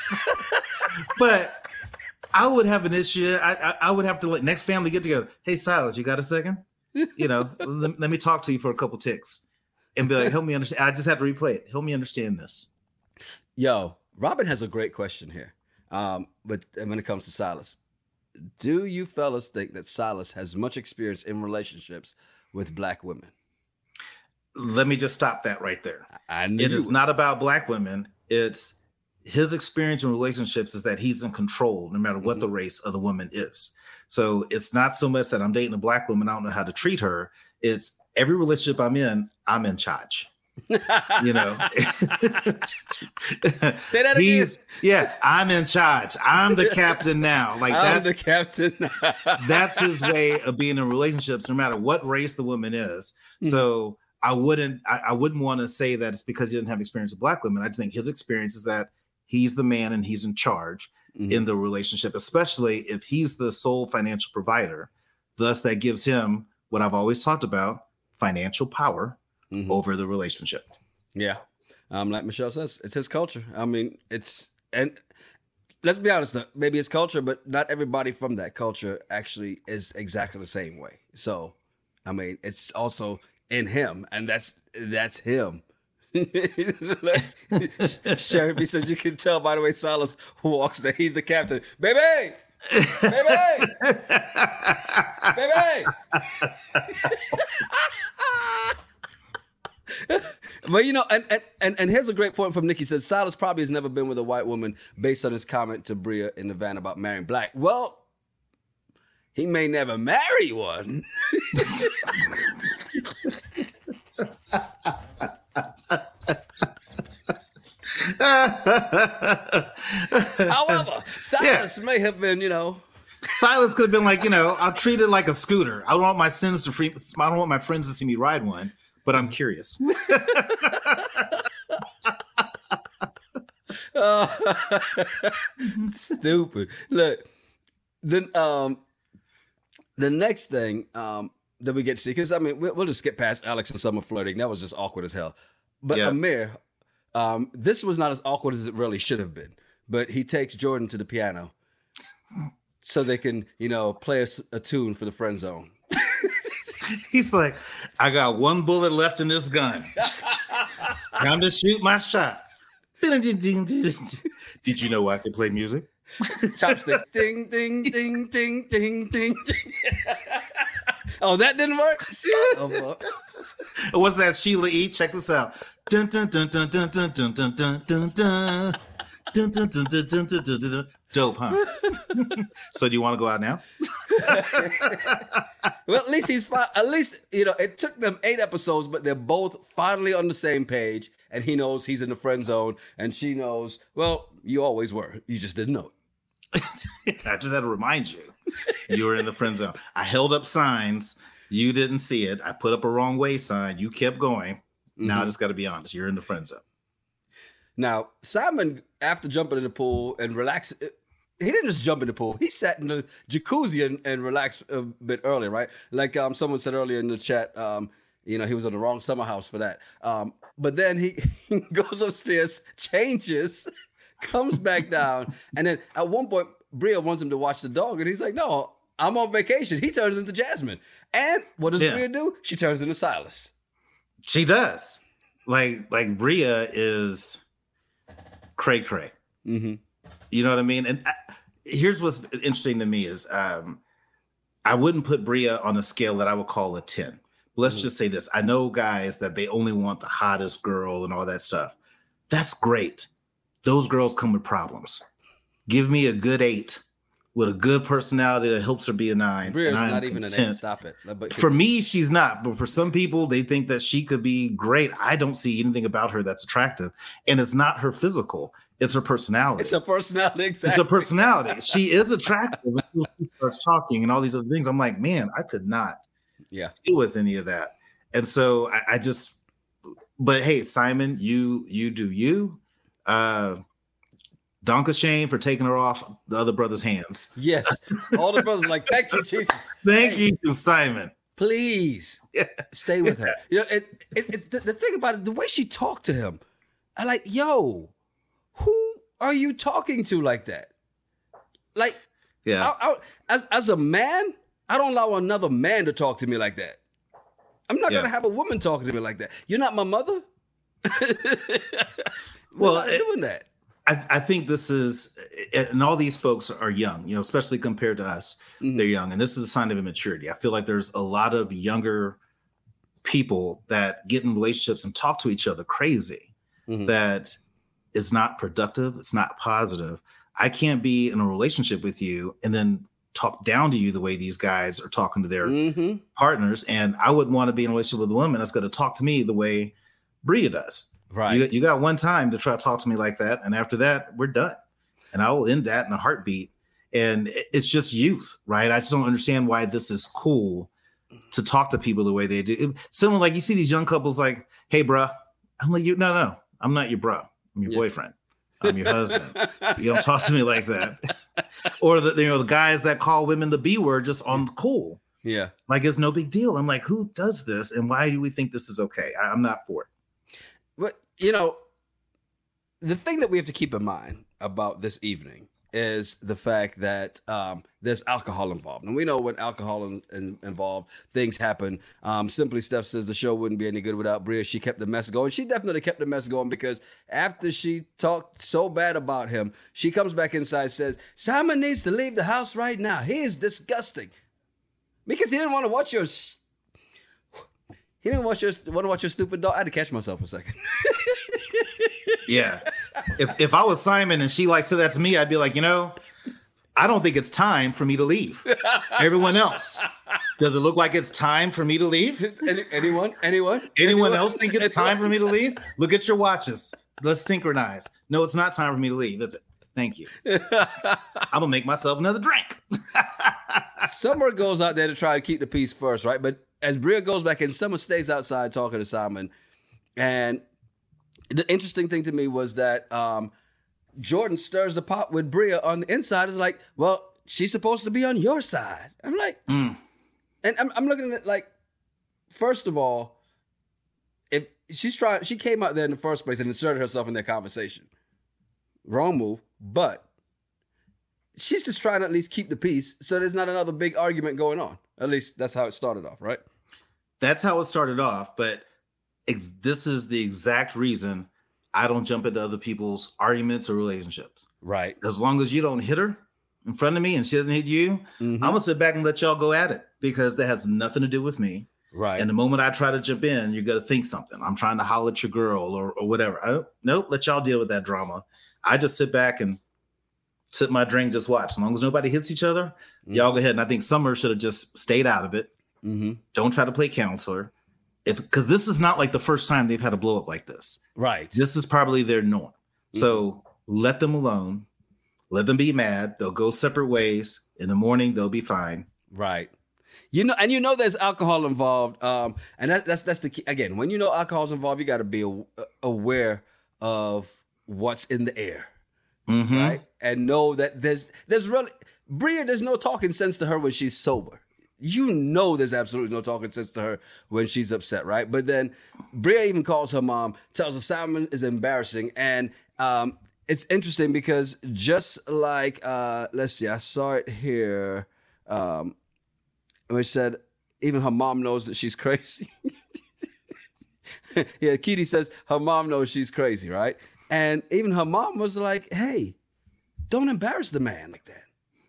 S2: But I would have an issue. I, I, I would have to, like, next family get together. Hey, Silas, you got a second? You know, let, let me talk to you for a couple ticks. And be like, help me understand. I just have to replay it. Help me understand this.
S1: Yo, Robin has a great question here. Um, but when it comes to Silas, do you fellas think that Silas has much experience in relationships with black women?
S2: Let me just stop that right there.
S1: I knew
S2: it is not about black women. It's his experience in relationships is that he's in control no matter what mm-hmm. the race of the woman is. So it's not so much that I'm dating a black woman, I don't know how to treat her. It's every relationship I'm in, I'm in charge. You know,
S1: say that
S2: He's,
S1: again.
S2: Yeah, I'm in charge. I'm the captain now. Like
S1: I'm
S2: that's
S1: the captain.
S2: That's his way of being in relationships, no matter what race the woman is. Mm-hmm. So I wouldn't, I, I wouldn't want to say that it's because he doesn't have experience with black women. I just think his experience is that he's the man and he's in charge mm-hmm. in the relationship, especially if he's the sole financial provider. Thus, that gives him what I've always talked about: financial power. Mm-hmm. over the relationship.
S1: Yeah. Um, like Michelle says, it's his culture. I mean, it's, and let's be honest, maybe it's culture, but not everybody from that culture actually is exactly the same way. So, I mean, it's also in him, and that's, that's him. Sherry B says, you can tell by the way Silas walks that he's the captain. Baby! Baby! Baby! But you know, and, and and and here's a great point from Nikki. Says Silas probably has never been with a white woman based on his comment to Bria in the van about marrying black. Well, he may never marry one.
S2: However,
S1: Silas yeah. may have been, you know,
S2: Silas could have been like, you know, I'll treat it like a scooter. I don't want my sins to free. I don't want my friends to see me ride one, but I'm curious.
S1: uh, stupid. Look, then um, the next thing um that we get to see, because I mean, we'll, we'll just skip past Alex and Summer flirting. That was just awkward as hell. But
S2: Yeah.
S1: Amir, um, this was not as awkward as it really should have been. But he takes Jordan to the piano so they can, you know, play a, s- a tune for the friend zone.
S2: He's like, I got one bullet left in this gun. Time to shoot my shot. Did you know I could play music?
S1: Chopsticks. Ding, ding, ding, ding, ding, ding. Oh, that didn't work? Oh, fuck.
S2: What's that, Sheila E? Check this out. Dun, dun, dun, dun, dun, dun, dun, dun, dun, dun, dun. Dun, dun, dun, dun, dun, dun, dun, dun. Dope, huh? So do you want to go out now?
S1: Well, at least he's fi- at least, you know, it took them eight episodes, but they're both finally on the same page, and he knows he's in the friend zone, and she knows, well, you always were. You just didn't know it.
S2: I just had to remind you, you were in the friend zone. I held up signs. You didn't see it. I put up a wrong way sign. You kept going. Now I
S1: Mhm.
S2: just got to be honest. You're in the friend zone.
S1: Now, Simon, after jumping in the pool and relax, he didn't just jump in the pool. He sat in the jacuzzi and, and relaxed a bit earlier, right? Like um, someone said earlier in the chat, um, you know, he was in the wrong summer house for that. Um, but then he, he goes upstairs, changes, comes back down, and then at one point, Bria wants him to watch the dog, and he's like, no, I'm on vacation. He turns into Jasmine. And what does
S2: Yeah.
S1: Bria do? She turns into Silas.
S2: She does. Like, like Bria is cray cray.
S1: Mm-hmm.
S2: You know what I mean? And I, here's what's interesting to me is um, I wouldn't put Bria on a scale that I would call a ten. Let's
S1: Mhm.
S2: just say this. I know guys that they only want the hottest girl and all that stuff. That's great. Those girls come with problems. Give me a good eight with a good personality that helps her be a nine.
S1: Bria's
S2: and I am
S1: not even an eight.
S2: content.
S1: Stop it. But
S2: For me, she's not. But for some people, they think that she could be great. I don't see anything about her that's attractive. And it's not her physical. It's her personality.
S1: it's a personality, exactly.
S2: It's a personality. She is attractive until she starts talking and all these other things. I'm like, man, I could not
S1: Yeah.
S2: deal with any of that. And so I, I just, but hey, Simon, you you do you. Uh Donka Shane for taking her off the other brother's hands.
S1: Yes. All the brothers are like, thank you, Jesus.
S2: Thank
S1: Hey,
S2: you, Simon.
S1: Please
S2: Yeah.
S1: stay with her. You know, it, it, it's the, the thing about it, the way she talked to him. I like, yo, who are you talking to like that? Like,
S2: Yeah.
S1: I, I, as as a man, I don't allow another man to talk to me like that. I'm not
S2: Yeah.
S1: gonna have a woman talking to me like that. You're not my mother.
S2: Well,
S1: We're not
S2: it-
S1: doing that.
S2: I, I think this is, and all these folks are young, you know, especially compared to us.
S1: Mhm.
S2: They're young, and this is a sign of immaturity. I feel like there's a lot of younger people that get in relationships and talk to each other crazy.
S1: Mhm.
S2: That is not productive. It's not positive. I can't be in a relationship with you and then talk down to you the way these guys are talking to their
S1: Mhm.
S2: partners. And I wouldn't want to be in a relationship with a woman that's going to talk to me the way Bria does.
S1: Right.
S2: You, you got one time to try to talk to me like that. And after that, we're done. And I will end that in a heartbeat. And it- it's just youth, right? I just don't understand why this is cool to talk to people the way they do. It- Similar, like you see these young couples like, hey, bruh. I'm like, you no, no, I'm not your bruh. I'm your
S1: Yeah.
S2: boyfriend. I'm your husband. You don't talk to me like that. Or the you know the guys that call women the B word just on cool.
S1: Yeah.
S2: Like it's no big deal. I'm like, who does this? And why do we think this is okay? I, I'm not for it.
S1: But, you know, the thing that we have to keep in mind about this evening is the fact that um, there's alcohol involved. And we know when alcohol in, in, involved, things happen. Um, Simply Steph says the show wouldn't be any good without Bria. She kept the mess going. She definitely kept the mess going because after she talked so bad about him, she comes back inside and says, Simon needs to leave the house right now. He is disgusting. Because he didn't want to watch your... Sh- he didn't watch your, want to watch your stupid dog. I had to catch myself for a second.
S2: Yeah. if if I was Simon and she like said that to me, I'd be like, you know, I don't think it's time for me to leave. Everyone else, does it look like it's time for me to leave?
S1: Any, anyone? Anyone?
S2: Anyone else think it's time for me to leave? Look at your watches. Let's synchronize. No, it's not time for me to leave, is it? Thank you. I'm gonna make myself another drink.
S1: Summer goes out there to try to keep the peace first, right? But as Bria goes back in, Summer stays outside talking to Simon. And the interesting thing to me was that um, Jordan stirs the pot with Bria on the inside. Is like, well, she's supposed to be on your side. I'm like, mm. and I'm, I'm looking at it like, first of all, if she's trying, she came out there in the first place and inserted herself in their conversation. Wrong move, but she's just trying to at least keep the peace so there's not another big argument going on. At least that's how it started off, right?
S2: That's how it started off, but ex- this is the exact reason I don't jump into other people's arguments or relationships.
S1: Right.
S2: As long as you don't hit her in front of me and she doesn't hit you, mm-hmm. I'm going to sit back and let y'all go at it because that has nothing to do with me.
S1: Right.
S2: And the moment I try to jump in, you're going to think something. I'm trying to holler at your girl or, or whatever. I don't, nope, let y'all deal with that drama. I just sit back and sip my drink, just watch. As long as nobody hits each other, mm-hmm. y'all go ahead. And I think Summer should have just stayed out of it.
S1: Mm-hmm.
S2: Don't try to play counselor. If because this is not like the first time they've had a blow up like this.
S1: Right.
S2: This is probably their norm. Mm-hmm. So let them alone. Let them be mad. They'll go separate ways. In the morning, they'll be fine.
S1: Right. You know, and you know there's alcohol involved. Um, and that, that's that's the key. Again, when you know alcohol's involved, you got to be a, aware of what's in the air.
S2: Mm-hmm.
S1: Right. And know that there's there's really Bria, there's no talking sense to her when she's sober. You know there's absolutely no talking sense to her when she's upset, right? But then Bria even calls her mom, tells her Simon is embarrassing. And um, it's interesting because just like, uh, let's see, I saw it here. Um, which said, even her mom knows that she's crazy. Yeah, Keedy says her mom knows she's crazy, right? And even her mom was like, hey, don't embarrass the man like that.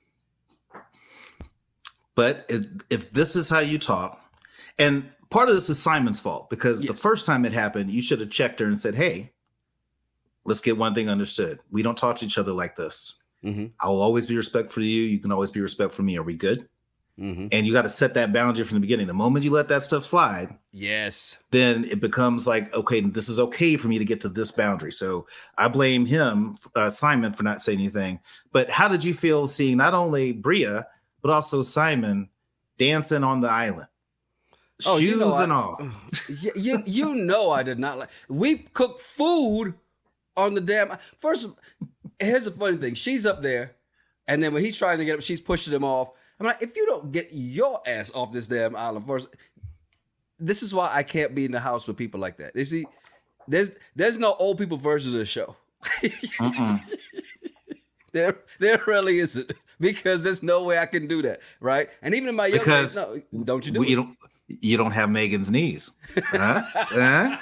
S2: But if, if this is how you talk, and part of this is Simon's fault, because yes. the first time it happened, you should have checked her and said, hey, let's get one thing understood. We don't talk to each other like this. Mm-hmm. I will always be respectful to you. You can always be respectful for me. Are we good? Mm-hmm. And you got to set that boundary from the beginning. The moment you let that stuff slide,
S1: yes,
S2: then it becomes like, okay, this is okay for me to get to this boundary. So I blame him, uh, Simon, for not saying anything. But how did you feel seeing not only Bria, but also Simon dancing on the island?
S1: Oh,
S2: shoes
S1: you know,
S2: and
S1: I,
S2: all.
S1: You, you know I did not like. We cooked food on the damn. First, here's the funny thing. She's up there, and then when he's trying to get up, she's pushing him off. I'm like, if you don't get your ass off this damn island first, this is why I can't be in the house with people like that. You see, there's there's no old people version of the show. uh-uh. There, there really isn't, because there's no way I can do that, right? And even in my young
S2: because
S1: days, no, don't you do
S2: we,
S1: it?
S2: You don't, you don't have Megan's knees. Huh? Huh?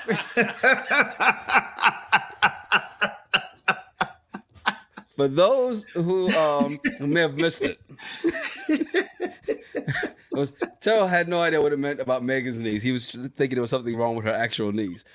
S1: For those who um who may have missed it, was Terrell had no idea what it meant about Megan's knees. He was thinking there was something wrong with her actual knees.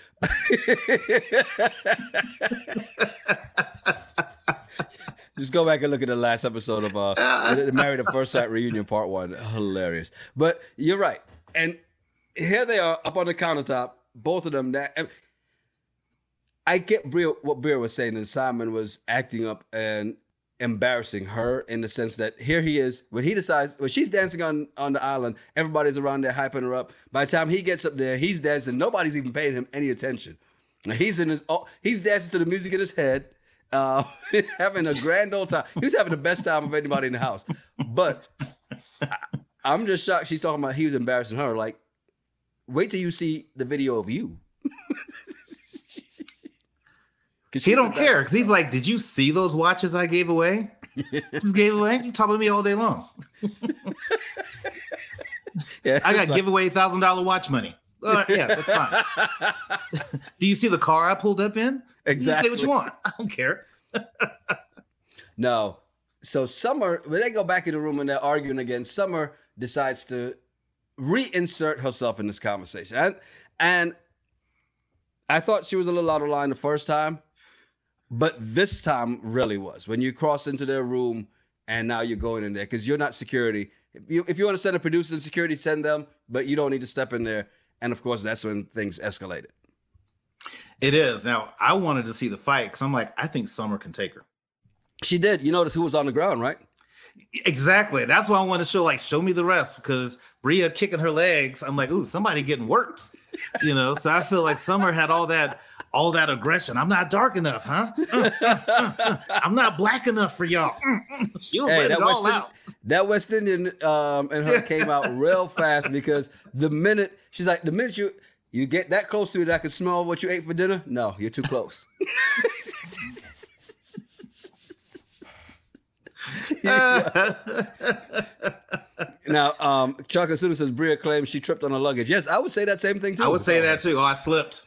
S1: Just go back and look at the last episode of uh the Married at First Sight reunion part one. Hilarious. But you're right. And here they are up on the countertop, both of them. That I get Bria, what Bria was saying, and Simon was acting up and embarrassing her in the sense that here he is, when he decides, when she's dancing on, on the island, everybody's around there hyping her up. By the time he gets up there, he's dancing. Nobody's even paying him any attention. He's in his, oh, he's dancing to the music in his head, uh, having a grand old time. He was having the best time of anybody in the house. But I, I'm just shocked she's talking about he was embarrassing her. Like, wait till you see the video of you.
S2: He don't care because he's like, did you see those watches I gave away? Just gave away? You talk about me all day long. Yeah, I got like, giveaway one thousand dollars watch money. Uh, yeah, that's fine. Do you see the car I pulled up in?
S1: Exactly.
S2: You say what you want. I don't care.
S1: No. So Summer, when they go back in the room and they're arguing again, Summer decides to reinsert herself in this conversation. And, and I thought she was a little out of line the first time. But this time really was. When you cross into their room and now you're going in there, because you're not security. If you, if you want to send a producer in security, send them, but you don't need to step in there. And of course, that's when things escalated.
S2: It is. Now, I wanted to see the fight because I'm like, I think Summer can take her.
S1: She did. You notice who was on the ground, right?
S2: Exactly. That's why I want to show like show me the rest because Bria kicking her legs. I'm like, ooh, somebody getting worked. You know, so I feel like Summer had all that all that aggression. I'm not dark enough, huh? Uh, uh, uh, uh. I'm not black enough for y'all. She was
S1: Hey,
S2: letting
S1: that
S2: it all
S1: West,
S2: out.
S1: that West Indian um, and her came out real fast because the minute she's like, the minute you you get that close to me that I can smell what you ate for dinner, no, you're too close. Now, um, Chocolate City says Bria claims she tripped on her luggage. Yes, I would say that same thing too.
S2: I would say that too. Oh, I slipped.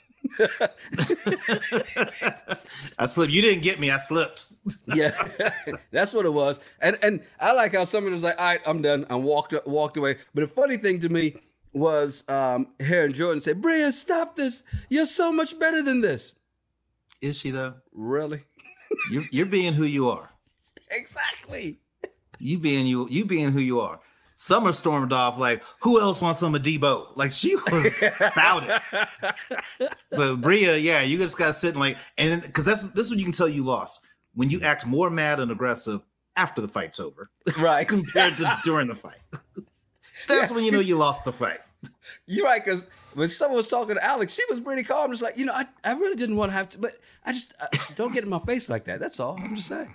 S2: I slipped. You didn't get me. I slipped.
S1: Yeah, that's what it was. And and I like how somebody was like, "All right, I'm done," and walked walked away. But the funny thing to me was um, hearing Jordan say, "Bria, stop this! You're so much better than this."
S2: Is she though?
S1: Really?
S2: You're, you're being who you are.
S1: Exactly.
S2: You being you. You being who you are. Summer stormed off like, who else wants some of Debo? Like she was about it. But Bria, yeah, you just got sitting like, and because that's this is when you can tell you lost when you act more mad and aggressive after the fight's over,
S1: right?
S2: Compared to during the fight. That's yeah. when you know you lost the fight.
S1: You're right, because when someone was talking to Alex, she was pretty calm. Just like, you know, I, I really didn't want to have to, but I just I, don't get in my face like that. That's all. I'm just saying.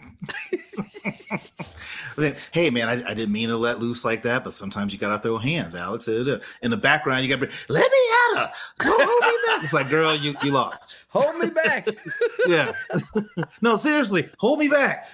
S2: Hey, man, I, I didn't mean to let loose like that, but sometimes you got to throw hands, Alex. In the background, you got to let me at her. Hold me back. It's like, girl, you, you lost.
S1: Hold me back.
S2: Yeah. No, seriously, hold me back.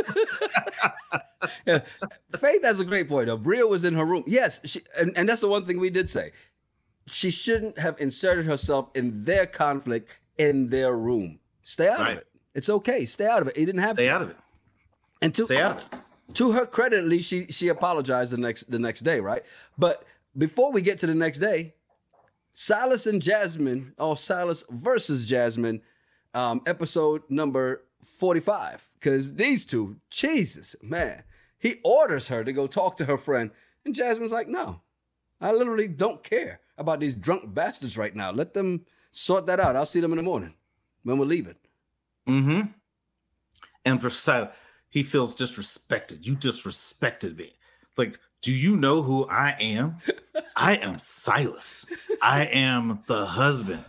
S1: Yeah. Faith has a great point, though. Bria was in her room. Yes, she, and, and that's the one thing we did say. She shouldn't have inserted herself in their conflict in their room. Stay out right. of it. It's okay. Stay out of it. You didn't have
S2: Stay
S1: to.
S2: out of it.
S1: And to,
S2: Stay out of it.
S1: To her credit, at least she she apologized the next the next day, right? But before we get to the next day, Silas and Jasmine, or Silas versus Jasmine, um, episode number forty-five. Because these two, Jesus, man, he orders her to go talk to her friend, and Jasmine's like, no, I literally don't care about these drunk bastards right now. Let them sort that out. I'll see them in the morning when we're leaving.
S2: Mm-hmm. And for Silas, he feels disrespected. You disrespected me. Like, do you know who I am? I am Silas. I am the husband.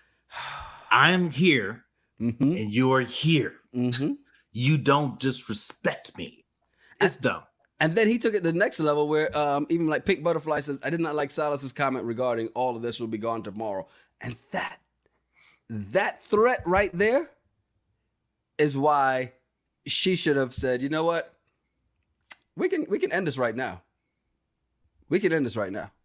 S2: I'm here, mm-hmm. and you're here.
S1: Mm-hmm.
S2: You don't disrespect me. It's
S1: and,
S2: dumb.
S1: And then he took it to the next level where um, even like Pink Butterfly says, I did not like Silas's comment regarding all of this will be gone tomorrow. And that, that threat right there is why she should have said, you know what? We can we can end this right now. We can end this right now.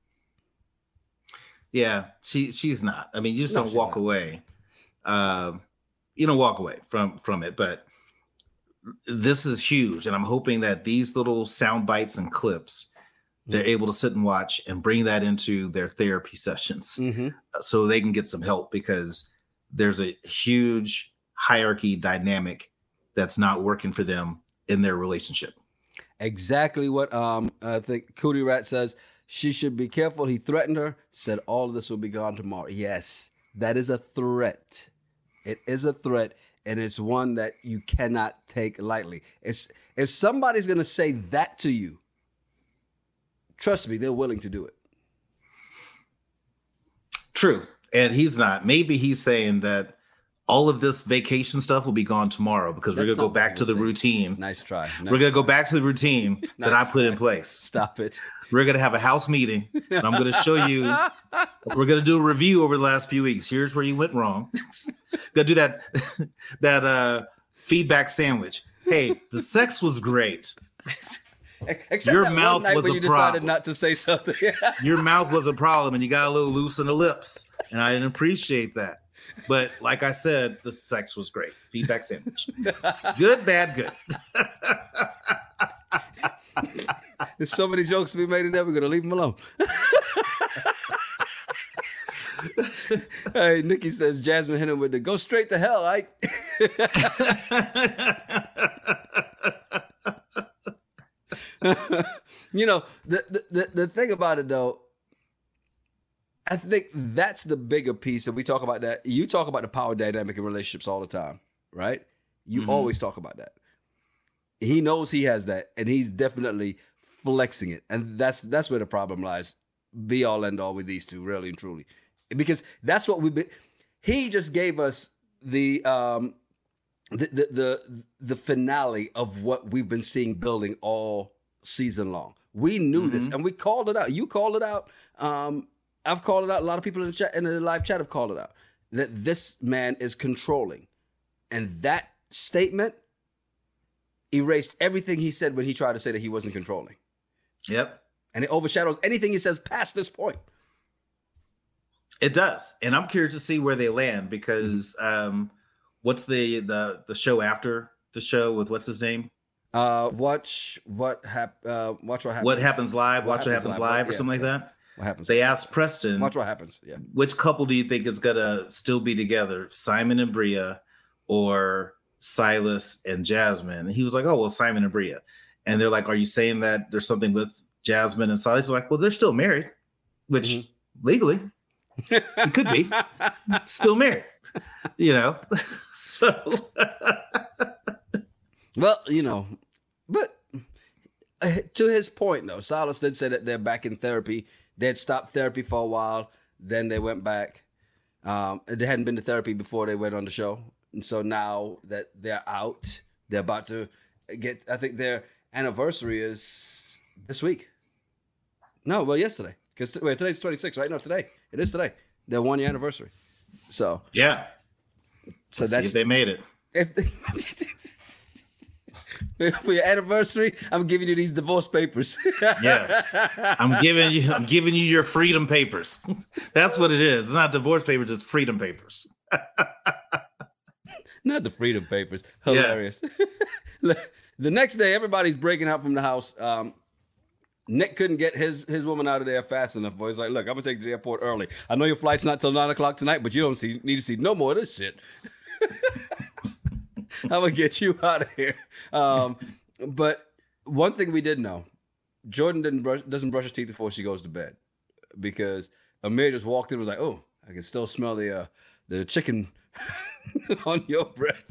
S2: Yeah, she she's not. I mean, you just
S1: No,
S2: don't walk
S1: not.
S2: away. Um, you don't walk away from from it. But this is huge, and I'm hoping that these little sound bites and clips, they're able to sit and watch and bring that into their therapy sessions,
S1: Mm-hmm.
S2: so they can get some help, because there's a huge hierarchy dynamic that's not working for them in their relationship.
S1: Exactly what um I think Cootie Rat says. She should be careful. He threatened her, said all of this will be gone tomorrow. Yes, that is a threat. It is a threat, and it's one that you cannot take lightly. It's if somebody's gonna say that to you, trust me, they're willing to do it.
S2: True. And he's not. Maybe he's saying that all of this vacation stuff will be gone tomorrow because
S1: That's
S2: we're going to
S1: not
S2: go back
S1: what
S2: to
S1: I'm
S2: the
S1: saying.
S2: routine.
S1: Nice try. Nice
S2: We're going to go back to the routine
S1: Nice
S2: that I put
S1: try.
S2: in place.
S1: Stop it.
S2: We're going to have a house meeting, and I'm going to show you. We're going to do a review over the last few weeks. Here's where you went wrong. Going to do that that uh, feedback sandwich. Hey, the sex was great.
S1: Except
S2: Your
S1: that
S2: mouth
S1: one night
S2: was
S1: when
S2: a
S1: you decided
S2: problem.
S1: not to say something.
S2: Your mouth was a problem, and you got a little loose in the lips, and I didn't appreciate that. But like I said, the sex was great. Feedback sandwich. Good, bad, good.
S1: There's so many jokes to be made in there. We're gonna leave them alone. Hey, Nikki says Jasmine hit him with the go straight to hell. I. You know, the, the the thing about it though, I think that's the bigger piece, and we talk about that. You talk about the power dynamic in relationships all the time, right? You
S2: Mhm.
S1: always talk about that. He knows he has that, and he's definitely flexing it. And that's that's where the problem lies. Be all end all with these two, really and truly. Because that's what we've been. He just gave us the um the the the, the finale of what we've been seeing building all season long. We knew mm-hmm. this, and we called it out. You called it out. Um, I've called it out. A lot of people in the chat, in the live chat, have called it out. That this man is controlling, and that statement erased everything he said when he tried to say that he wasn't controlling.
S2: Yep,
S1: and it overshadows anything he says past this point.
S2: It does, and I'm curious to see where they land because um, what's the the the show after the show with what's his name?
S1: Uh, watch what hap- uh, watch what happens.
S2: What happens live? What watch what happens, happens live, live, or yeah, something yeah. like that.
S1: What happens?
S2: They asked Preston.
S1: Watch what happens. Yeah.
S2: Which couple do you think is gonna still be together, Simon and Bria, or Silas and Jasmine? And he was like, "Oh well, Simon and Bria." And they're like, "Are you saying that there's something with Jasmine and Silas?" He's like, "Well, they're still married, which mm-hmm. legally it could be still married." You know, so.
S1: Well, you know, but uh, to his point, though, Silas did say that they're back in therapy. They'd stopped therapy for a while. Then they went back. Um, they hadn't been to therapy before they went on the show. And so now that they're out, they're about to get, I think their anniversary is this week. No, well, yesterday. Because wait, today's twenty-sixth, right? No, today. It is today. Their one year anniversary. So.
S2: Yeah.
S1: So
S2: Let's
S1: that's.
S2: See if they made it.
S1: If they, for your anniversary, I'm giving you these divorce papers.
S2: Yeah, I'm giving you, I'm giving you your freedom papers. That's what it is. It's not divorce papers; it's freedom papers.
S1: Not the freedom papers. Hilarious. Yeah. The next day, everybody's breaking out from the house. Um, Nick couldn't get his his woman out of there fast enough. Boy, he's like, "Look, I'm gonna take you to the airport early. I know your flight's not till nine o'clock tonight, but you don't see need to see no more of this shit." I'm gonna get you out of here. Um, but one thing we did know, Jordan didn't brush, doesn't brush her teeth before she goes to bed, because Amir just walked in and was like, "Oh, I can still smell the uh, the chicken on your breath."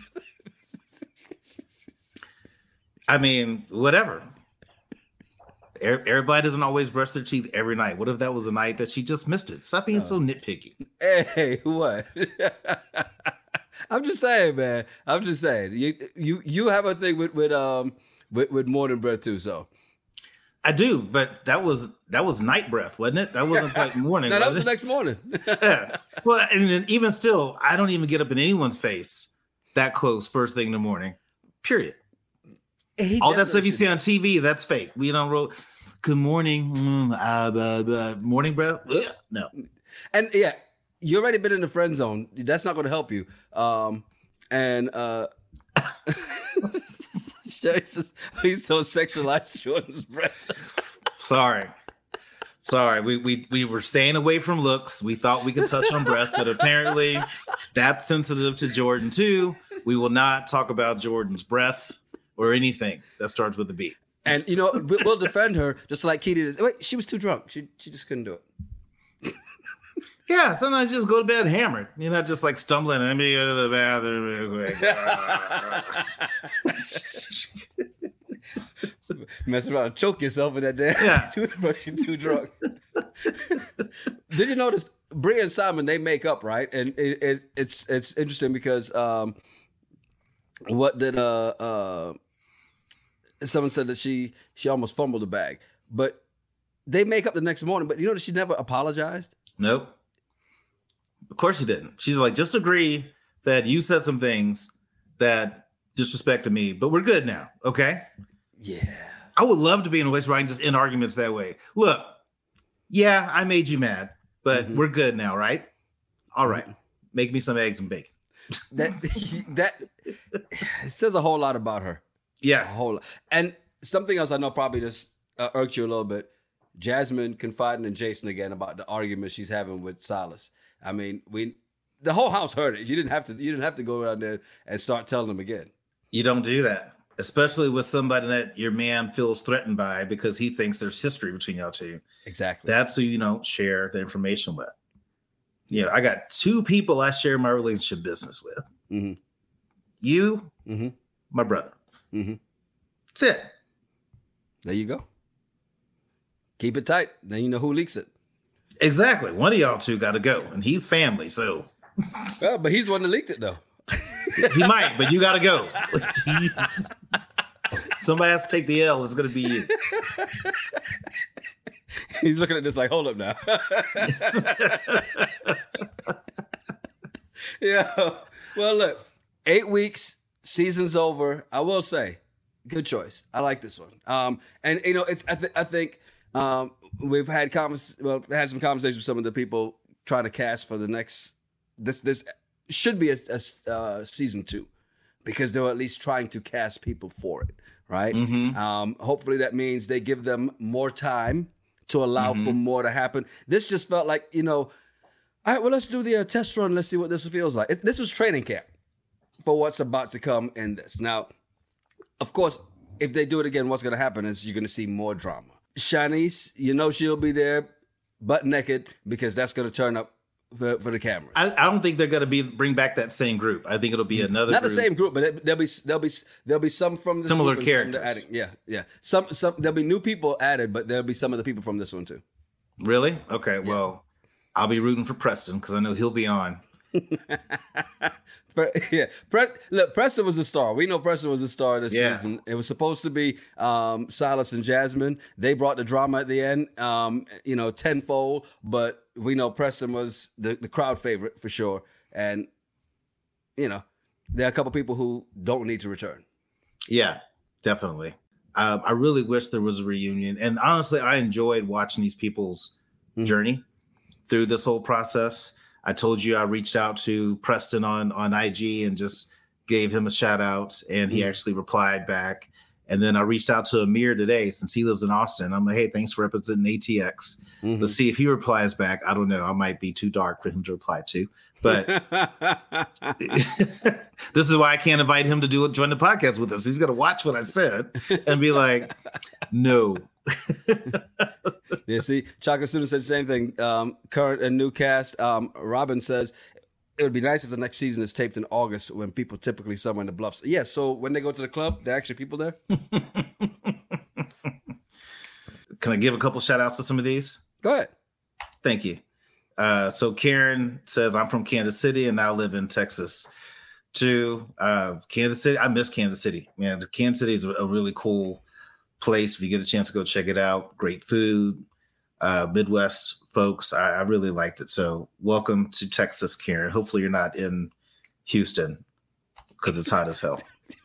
S2: I mean, whatever. Everybody doesn't always brush their teeth every night. What if that was a night that she just missed it? Stop being oh. so nitpicky.
S1: Hey, what? I'm just saying, man. I'm just saying. You you you have a thing with with um with, with morning breath too, so.
S2: I do, but that was that was night breath, wasn't it? That wasn't like morning.
S1: No, that was
S2: it?
S1: the next morning.
S2: Yeah. Well, and then even still, I don't even get up in anyone's face that close first thing in the morning. Period. He All that stuff you see on T V, that's fake. We don't roll. Good morning, mm, uh, uh, uh, morning breath. Ugh. No.
S1: And yeah, you already been in the friend zone. That's not going to help you. Um, and uh, Sherry says he's so sexualized, Jordan's breath.
S2: Sorry, sorry. We we we were staying away from looks. We thought we could touch on breath, but apparently that's sensitive to Jordan too. We will not talk about Jordan's breath or anything that starts with a B.
S1: And you know, we'll defend her just like Keely did. Wait, she was too drunk. She she just couldn't do it.
S2: Yeah, sometimes you just go to bed hammered. You're not just like stumbling. Let me go to the
S1: bathroom. Mess around, choke yourself in that damn yeah. toothbrush. You're too drunk. Did you notice Bria and Simon? They make up, right? And it, it, it's it's interesting because um, what did uh uh. someone said that she she almost fumbled the bag, but they make up the next morning. But you know that she never apologized.
S2: Nope. Of course she didn't. She's like, just agree that you said some things that disrespected me, but we're good now. Okay.
S1: Yeah.
S2: I would love to be in a place where I can just end arguments that way. Look, yeah, I made you mad, but mm-hmm. we're good now, right? All right. Mm-hmm. Make me some eggs and bacon.
S1: That that it says a whole lot about her.
S2: Yeah,
S1: a whole lot. And something else I know probably just uh, irked you a little bit. Jasmine confiding in Jason again about the argument she's having with Silas. I mean, we the whole house heard it. You didn't have to. You didn't have to go around there and start telling them again.
S2: You don't do that, especially with somebody that your man feels threatened by because he thinks there's history between y'all two.
S1: Exactly.
S2: That's who you don't share the information with. Yeah, I got two people I share my relationship business with. Mm-hmm. You, mm-hmm. my brother.
S1: Mm-hmm.
S2: it.
S1: There you go. Keep it tight. Then you know who leaks it.
S2: Exactly. One of y'all two got to go, and he's family, so.
S1: Well, but he's the one that leaked it, though.
S2: He might, but you got to go. Somebody has to take the L. It's going to be you.
S1: He's looking at this like, hold up now. Yeah. Well, look, eight weeks, season's over. I will say, good choice. I like this one. Um, and you know, it's I, th- I think um, we've had convers- well, had some conversations with some of the people trying to cast for the next. This this should be a, a uh, season two, because they're at least trying to cast people for it, right?
S2: Mm-hmm.
S1: Um, hopefully, that means they give them more time to allow mm-hmm. for more to happen. This just felt like, you know, all right, well, let's do the uh, test run. Let's see what this feels like. It, this was training camp for what's about to come in this. Now, of course, if they do it again, what's going to happen is you're going to see more drama. Shanice, you know she'll be there butt naked, because that's going to turn up for, for the camera.
S2: I, I don't think they're going to be bring back that same group. I think it'll be another
S1: Not
S2: group.
S1: the same group, but it, there'll be there'll be there'll be some from this
S2: similar
S1: group
S2: characters.
S1: Adding, yeah, yeah. Some some there'll be new people added, but there'll be some of the people from this one too.
S2: Really? Okay.
S1: Yeah.
S2: Well, I'll be rooting for Preston because I know he'll be on.
S1: Yeah, Pre- look, Preston was a star. We know Preston was a star this
S2: yeah.
S1: season. It was supposed to be um, Silas and Jasmine. They brought the drama at the end, um, you know, tenfold. But we know Preston was the, the crowd favorite for sure. And, you know, there are a couple people who don't need to return.
S2: Yeah, definitely. Um, I really wish there was a reunion. And honestly, I enjoyed watching these people's mm-hmm. journey through this whole process. I told you I reached out to Preston on, on I G and just gave him a shout out, and he mm-hmm. actually replied back. And then I reached out to Amir today, since he lives in Austin. I'm like, hey, thanks for representing A T X. Mm-hmm. Let's see if he replies back. I don't know. I might be too dark for him to reply to, but this is why I can't invite him to do join the podcast with us. He's going to watch what I said and be like, no.
S1: Yeah, see, Chocolate Student said the same thing. Um, current and new cast. Um, Robin says it would be nice if the next season is taped in August, when people typically somewhere in the Bluffs. Yeah, so when they go to the club, there are actually people there.
S2: Can I give a couple shout outs to some of these?
S1: Go ahead.
S2: Thank you. Uh, so Karen says, I'm from Kansas City and now live in Texas. To uh, Kansas City, I miss Kansas City. Man, Kansas City is a really cool place. If you get a chance to go check it out, great food, uh, Midwest folks. I, I really liked it. So welcome to Texas, Karen. Hopefully you're not in Houston because it's hot as hell.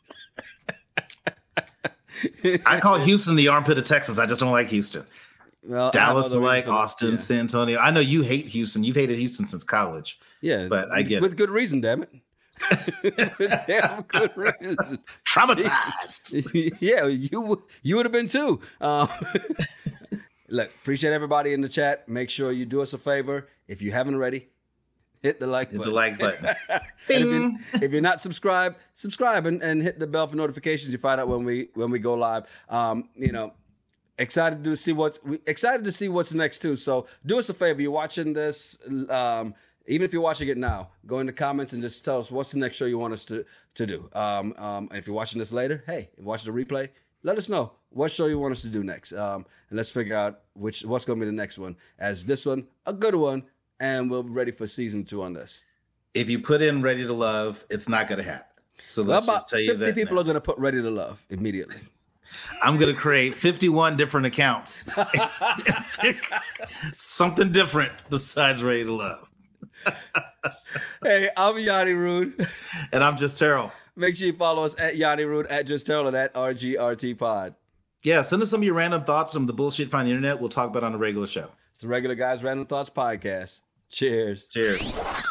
S2: I call Houston the armpit of Texas. I just don't like Houston. Well, Dallas, I like Austin, yeah. San Antonio. I know you hate Houston. You've hated Houston since college.
S1: Yeah,
S2: but I get
S1: with
S2: it.
S1: good reason. Damn it. With damn good reason.
S2: Traumatized.
S1: Yeah, you you would have been too. Um, look, appreciate everybody in the chat. Make sure you do us a favor. If you haven't already, hit the like
S2: hit
S1: button.
S2: the like button.
S1: if, you're, if you're not subscribed, subscribe and, and hit the bell for notifications. You find out when we when we go live. Um, you know, excited to see what's excited to see what's next too. So do us a favor. You're watching this. Um, Even if you're watching it now, go in the comments and just tell us what's the next show you want us to, to do. Um, um, and if you're watching this later, hey, if you're watching the replay, let us know what show you want us to do next. Um, and let's figure out which what's going to be the next one. As this one, a good one, and we'll be ready for season two on this.
S2: If you put in Ready to Love, it's not going to happen. So let's
S1: well,
S2: just tell you that
S1: fifty people
S2: now.
S1: are going to put Ready to Love immediately.
S2: I'm going to create fifty-one different accounts. Something different besides Ready to Love.
S1: Hey, I'm Yanni Rude.
S2: And I'm Just Terrell.
S1: Make sure you follow us at Yanni Rude, at Just Terrell, and at R G R T Pod.
S2: Yeah, send us some of your random thoughts on the bullshit find the internet. We'll talk about it on a regular show.
S1: It's the Regular Guys Random Thoughts Podcast. Cheers.
S2: Cheers.